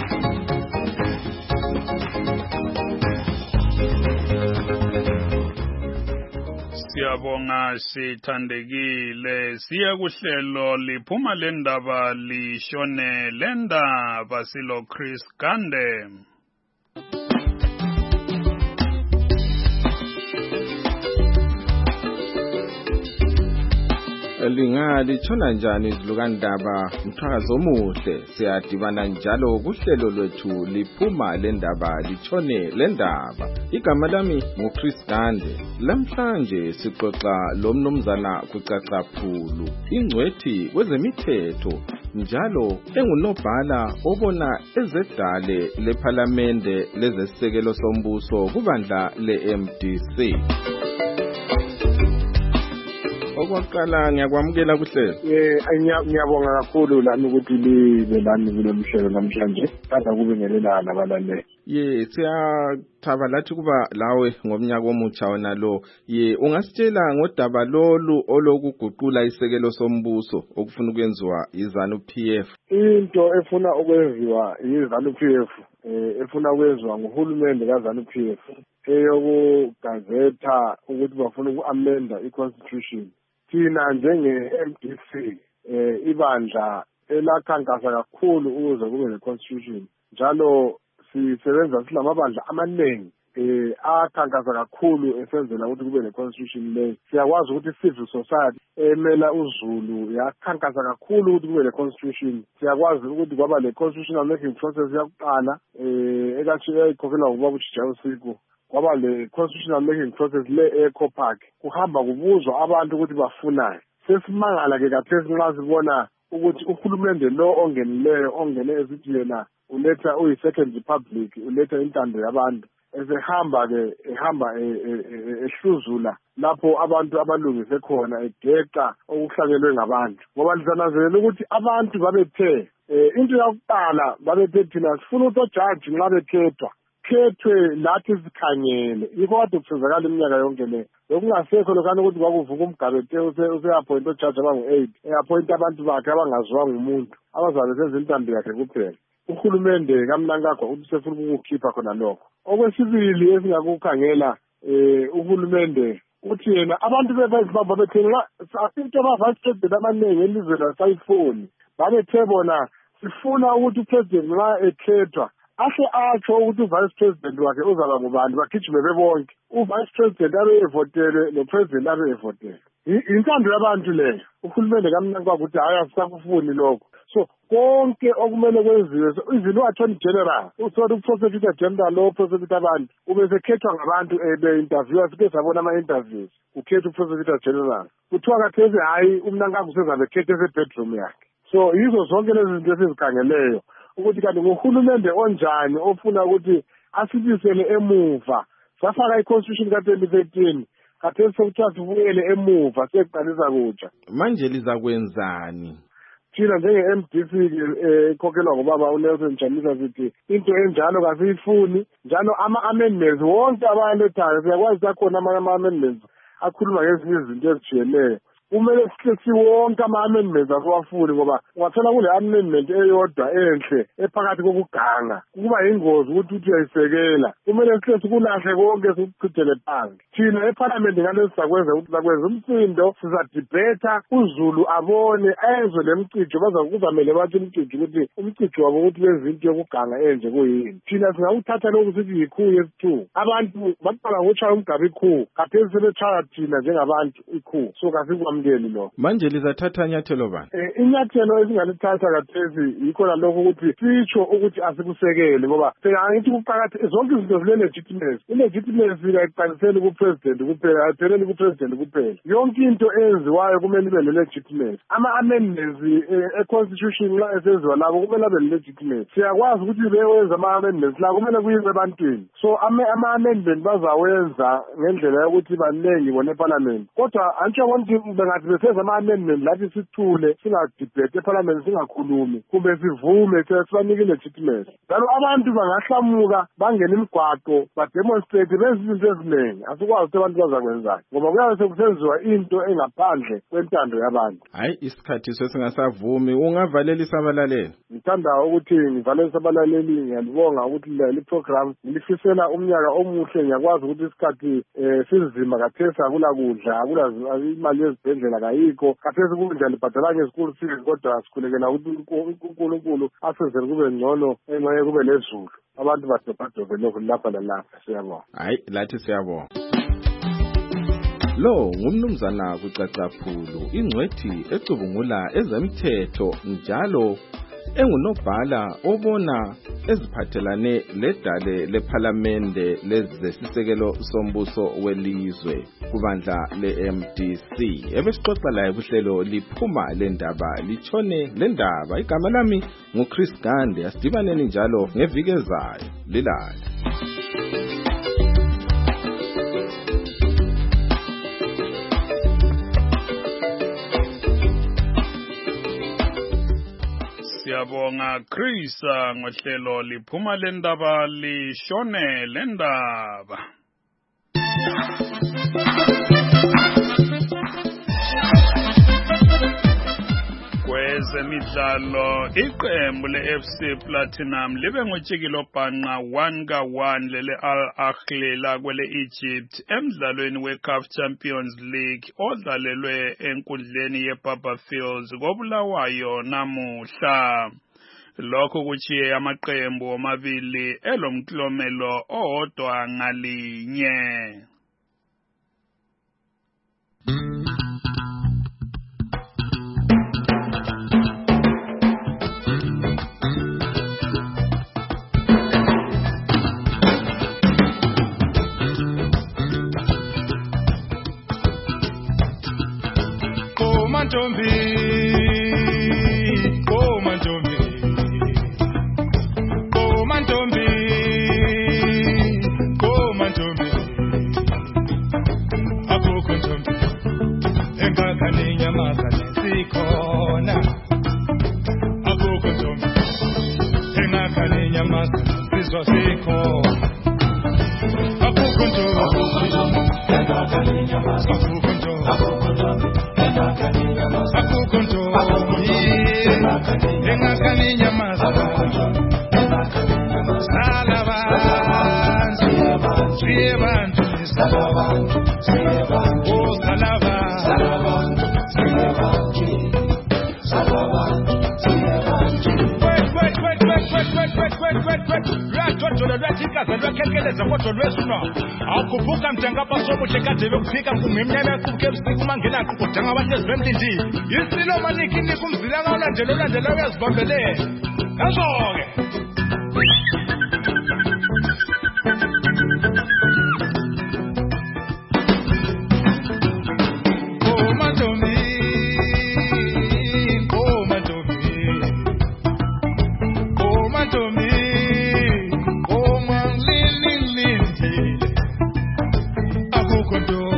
M: Siyabonga sithandekile siya kuhlelo liphuma lendaba lishone lendaba silo Chris Gande.
L: Lingali tshona njani izilukandaba mthakazo omuhle siyadibana njalo kuhlelo lwethu liphuma lendaba litshone lendaba igama lami nguChris Gande lamhlanje sixoxa lomnumzana kucacaphulu ingcwethi kwezemithetho njalo engunobhala obona ezedale lePhalamende lezesekelo sombuso kubandla le-M D C. Okwaqala ngiyakwamukela kuhlelo.
U: Eh ngiyabonga kakhulu lami ukuthi libe lami kulomhlelo namhlanje. Kada kube ngelelana abalaleli.
L: Ye siyathaba lathi kuba lawe ngomnyaka omutsha wona lo. Ye ungasitshela ngodaba lolu olokuguqula isekelo sombuso okufuna ukwenziwa iZANU P F.
U: Into efuna ukwenziwa iZANU P F eh efuna ukwenziwa nguhulumende kaZANU P F eyokugazetha ukuthi bafuna ukuamenda iConstitution. Thina njenge-M D C eh ibandla elakhankasa kakhulu ukuze kube ne-Constitution njalo sisebenza silamabandla amaningi eh akhankasa kakhulu esenzela ukuthi kube ne-Constitution le siyakwazi ukuthi civil society emela uZulu yakhankasa kakhulu ukuthi kube ne-Constitution siyakwazi ukuthi kwaba le-constitutional making process yakuqala eh ekathi eyikhokhela ubaba uJija uSiku kwaba le constitutional making process le Eco Park kuhamba kubuzwa abantu ukuthi bafunani sesimangala ke kathesi nxa sibona ukuthi uhulumende lo ongenileyo ongene esithi yena uletha uyi second republic uletha intando yabantu esehamba ke ehamba ehluzula lapho abantu abalungise khona egeqa okuhlanyelwe ngabantu ngoba lizanazela ukuthi abantu babethe into yokuqala babethe thina sifuna ukuthi judge nxa bekhethwa khethwe lathi sikhangele yikho kade kusenzakala iminyaka yonke le lokungasekho lokani ukuthi kwakuvuka umgabete use-appoint ojudge abangu-eight e-appoint abantu bakhe abangaziwanga umuntu abazabe senza intando yakhe kuphela uhulumende kamnankagwa uthi sefuna ukukukhipha khona lokho okwesibili esingakukhangela um uhulumende uthi yena abantu bezimbabwe bethe into aba-vice president abaningi elizweni asayifuni babethe bona sifuna ukuthi upresident nxa ekhethwa ahle atsho ukuthi uvice president wakhe uzaba ngubani bagijime bebonke uvice president abe evotele nopresident abe evotele intando yabantu leyo uhulumende kamnankagwa ukuthi hayi asisakufuni lokho so konke okumele kwenziwe even u-attorney general usona uprosecutor general lo prosecute abantu ube sekhethwa ngabantu be-interviewa sike sabona ama-interviews ukhetha uprosecutor general kuthiwa kathesi hhayi umnankagwa usezabe ekhethe esebedroom yakhe so yizo zonke lezi zinto esizikhangeleyo ukuthi kanti nguhulumende onjani ofuna ukuthi asibisele emuva safaka i-constitution ka-twenty thirteen kathesi sekuthiwa sibuyele emuva sekuqalisa kutsha
L: manje lizakwenzani
U: thina njenge-M D C ekhokhelwa ngobaba uNelson Chamisa sithi into enjalo kasiyifuni njalo ama-amendments wonke abayalethayo siyakwazi sakhona amanye ama-amendments akhuluma ngezinye izinto ezijiyeneyo kumele siwonke ama-amendments asiwafuni ngoba ungathola kule amendment eyodwa enhle ephakathi kokuganga kuba yingozi ukuthi uthi uyayisekela kumele sihle sikulahle konke sikuchithele phansi thina ephalamende ngale sizakwenza ukuthi sakwenza umsindo sizadibhetha uzulu abone ezwe lemcijo kuzamele bathi umcijo ukuthi umcijo wabo ukuthi lezinto yokuganga enje kuyini thina singawuthatha lokhu sithi yikhuyu yesithu abantu baqala ngokushaya umgaba ikhuyu kaphezi sebetshaya thina njengabantu ikhuyu so kasikwam lo
L: manje lizathatha inyathelo bani
U: eh inyathelo esingalithatha kathesi yikho lalokho ukuthi sitsho ukuthi asikusekele ngoba sengathi kuqakatheke zonke izinto zile legitimacy ilegitimacy kayiqaliseli ku president kuphela ayipheleli ku president kuphela yonke into enziwayo kumele ibe le legitimacy ama amendments e constitution la esenziwa labo kumele abe legitimate siyakwazi ukuthi bewenza ama amendments la kumele kuyiwe ebantwini so ama amendments bazawenza ngendlela yokuthi banengi bona eparliament kodwa antsho ukuthi bengathi beseza ama-amendment lathi sithule singadibhethe eparliament singakhulumi kumbe sivume sibanike legitimacy njalo abantu bangahlamuka bangena imigwaqo bademonstrate benze izinto eziningi asikwazi ukuthi abantu bazakwenzani ngoba kuyabe sekusenziwa into engaphandle kwentando yabantu
L: hayi isikhathi sesingasavumi ungavalelisa abalaleli
U: ngithanda ukuthi ngivalelisa abalaleli ngiyalibonga ukuthi le program ngilifisela umnyaka omuhle ngiyakwazi ukuthi isikhathi sizima kathesa akula kudla akula imali yezibhedlela kayikho kathesi kudla libhadala ngesikhulu fees kodwa sikhulekela ukuthi uNkulunkulu asenzele kube ngcono engeke kube lezulu abantu badobhadobhe lokhu lapha lalapha siyabonga
L: hayi lathi siyabonga lo ngumnumzana kucacaphulu ingcwethi ecubungula ezemthetho njalo engunobhala obona eziphathelane ledale lephalamende lezesisekelo sombuso welizwe kubandla le-M D C ebesixoxa laye kuhlelo liphuma lendaba litshone lendaba igama lami nguChris Gande asidibaneni njalo ngeviki ezayo lilale
M: Siyabonga Chris ngohlelo liphuma lendaba lishone lendaba kwezemidlalo iqembu le-F C Platinum libe ngotshikilo bhanqa one ka one lele Al Ahly lakwele Egypt emdlalweni we-CAF Champions League odlalelwe enkundleni ye-Baba Fields koBulawayo namuhla lokho kuchiye amaqembu omabili elomklomelo owodwa ngalinye
D: Mantombi, oh Mantombi, oh Mantombi, oh Mantombi, akukho Ntombi, engakani nyamazane sikhona, akukho Ntombi, engakani nyamazane sizwa sikhona, akukho Ntombi, engakani nyamazane, akukho Ntombi, akukho Ntombi. Akukonto, engakani nyamaza, salabantu, siyebantu, salabantu, oh salabantu, salabantu, wait, wait, wait, wait, wait, wait, wait, wait, wait, wait. Lwathoto lwathikaza lwakhekeleza kodwa lwesuna akuvuka mthenga pasomo chekadebe kufika kumemnyana kukebusiku kumangena kudanga abahlezi bemlindile isilo maniki nikumzila ngalandela olandela uyazibambele kazoke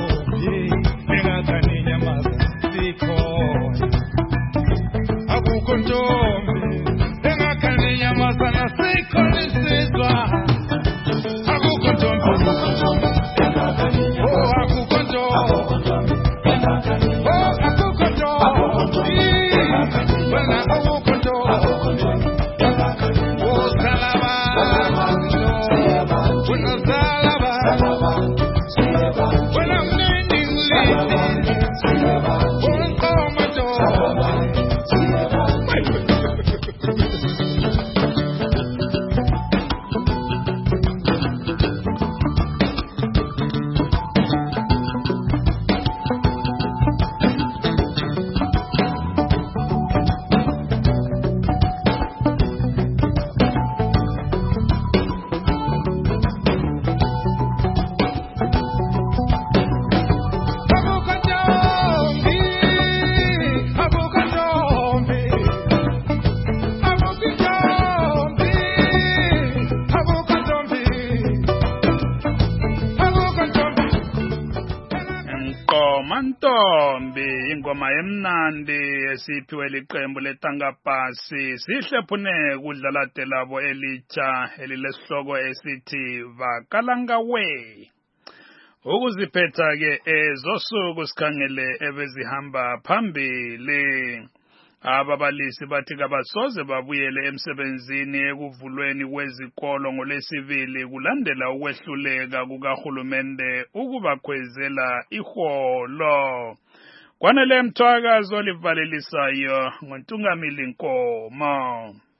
D: Akuko
M: Ntombi ingoma emnandi esiphiwe liqembu letangapasi sihle phune kudlala delabo elitsha elilesihloko esithi Vakalangawe. Ukuziphetha ke ezosuku sikhangele ebezihamba phambili. Ababalisi bathi kabasoze babuyele emsebenzini ekuvulweni kwezikolo ngolesibili kulandela ukwehluleka kukahulumende ukubakhwezela iholo. Kwanele mthwakazo livalelisayo ngoNtungamili Nkomo.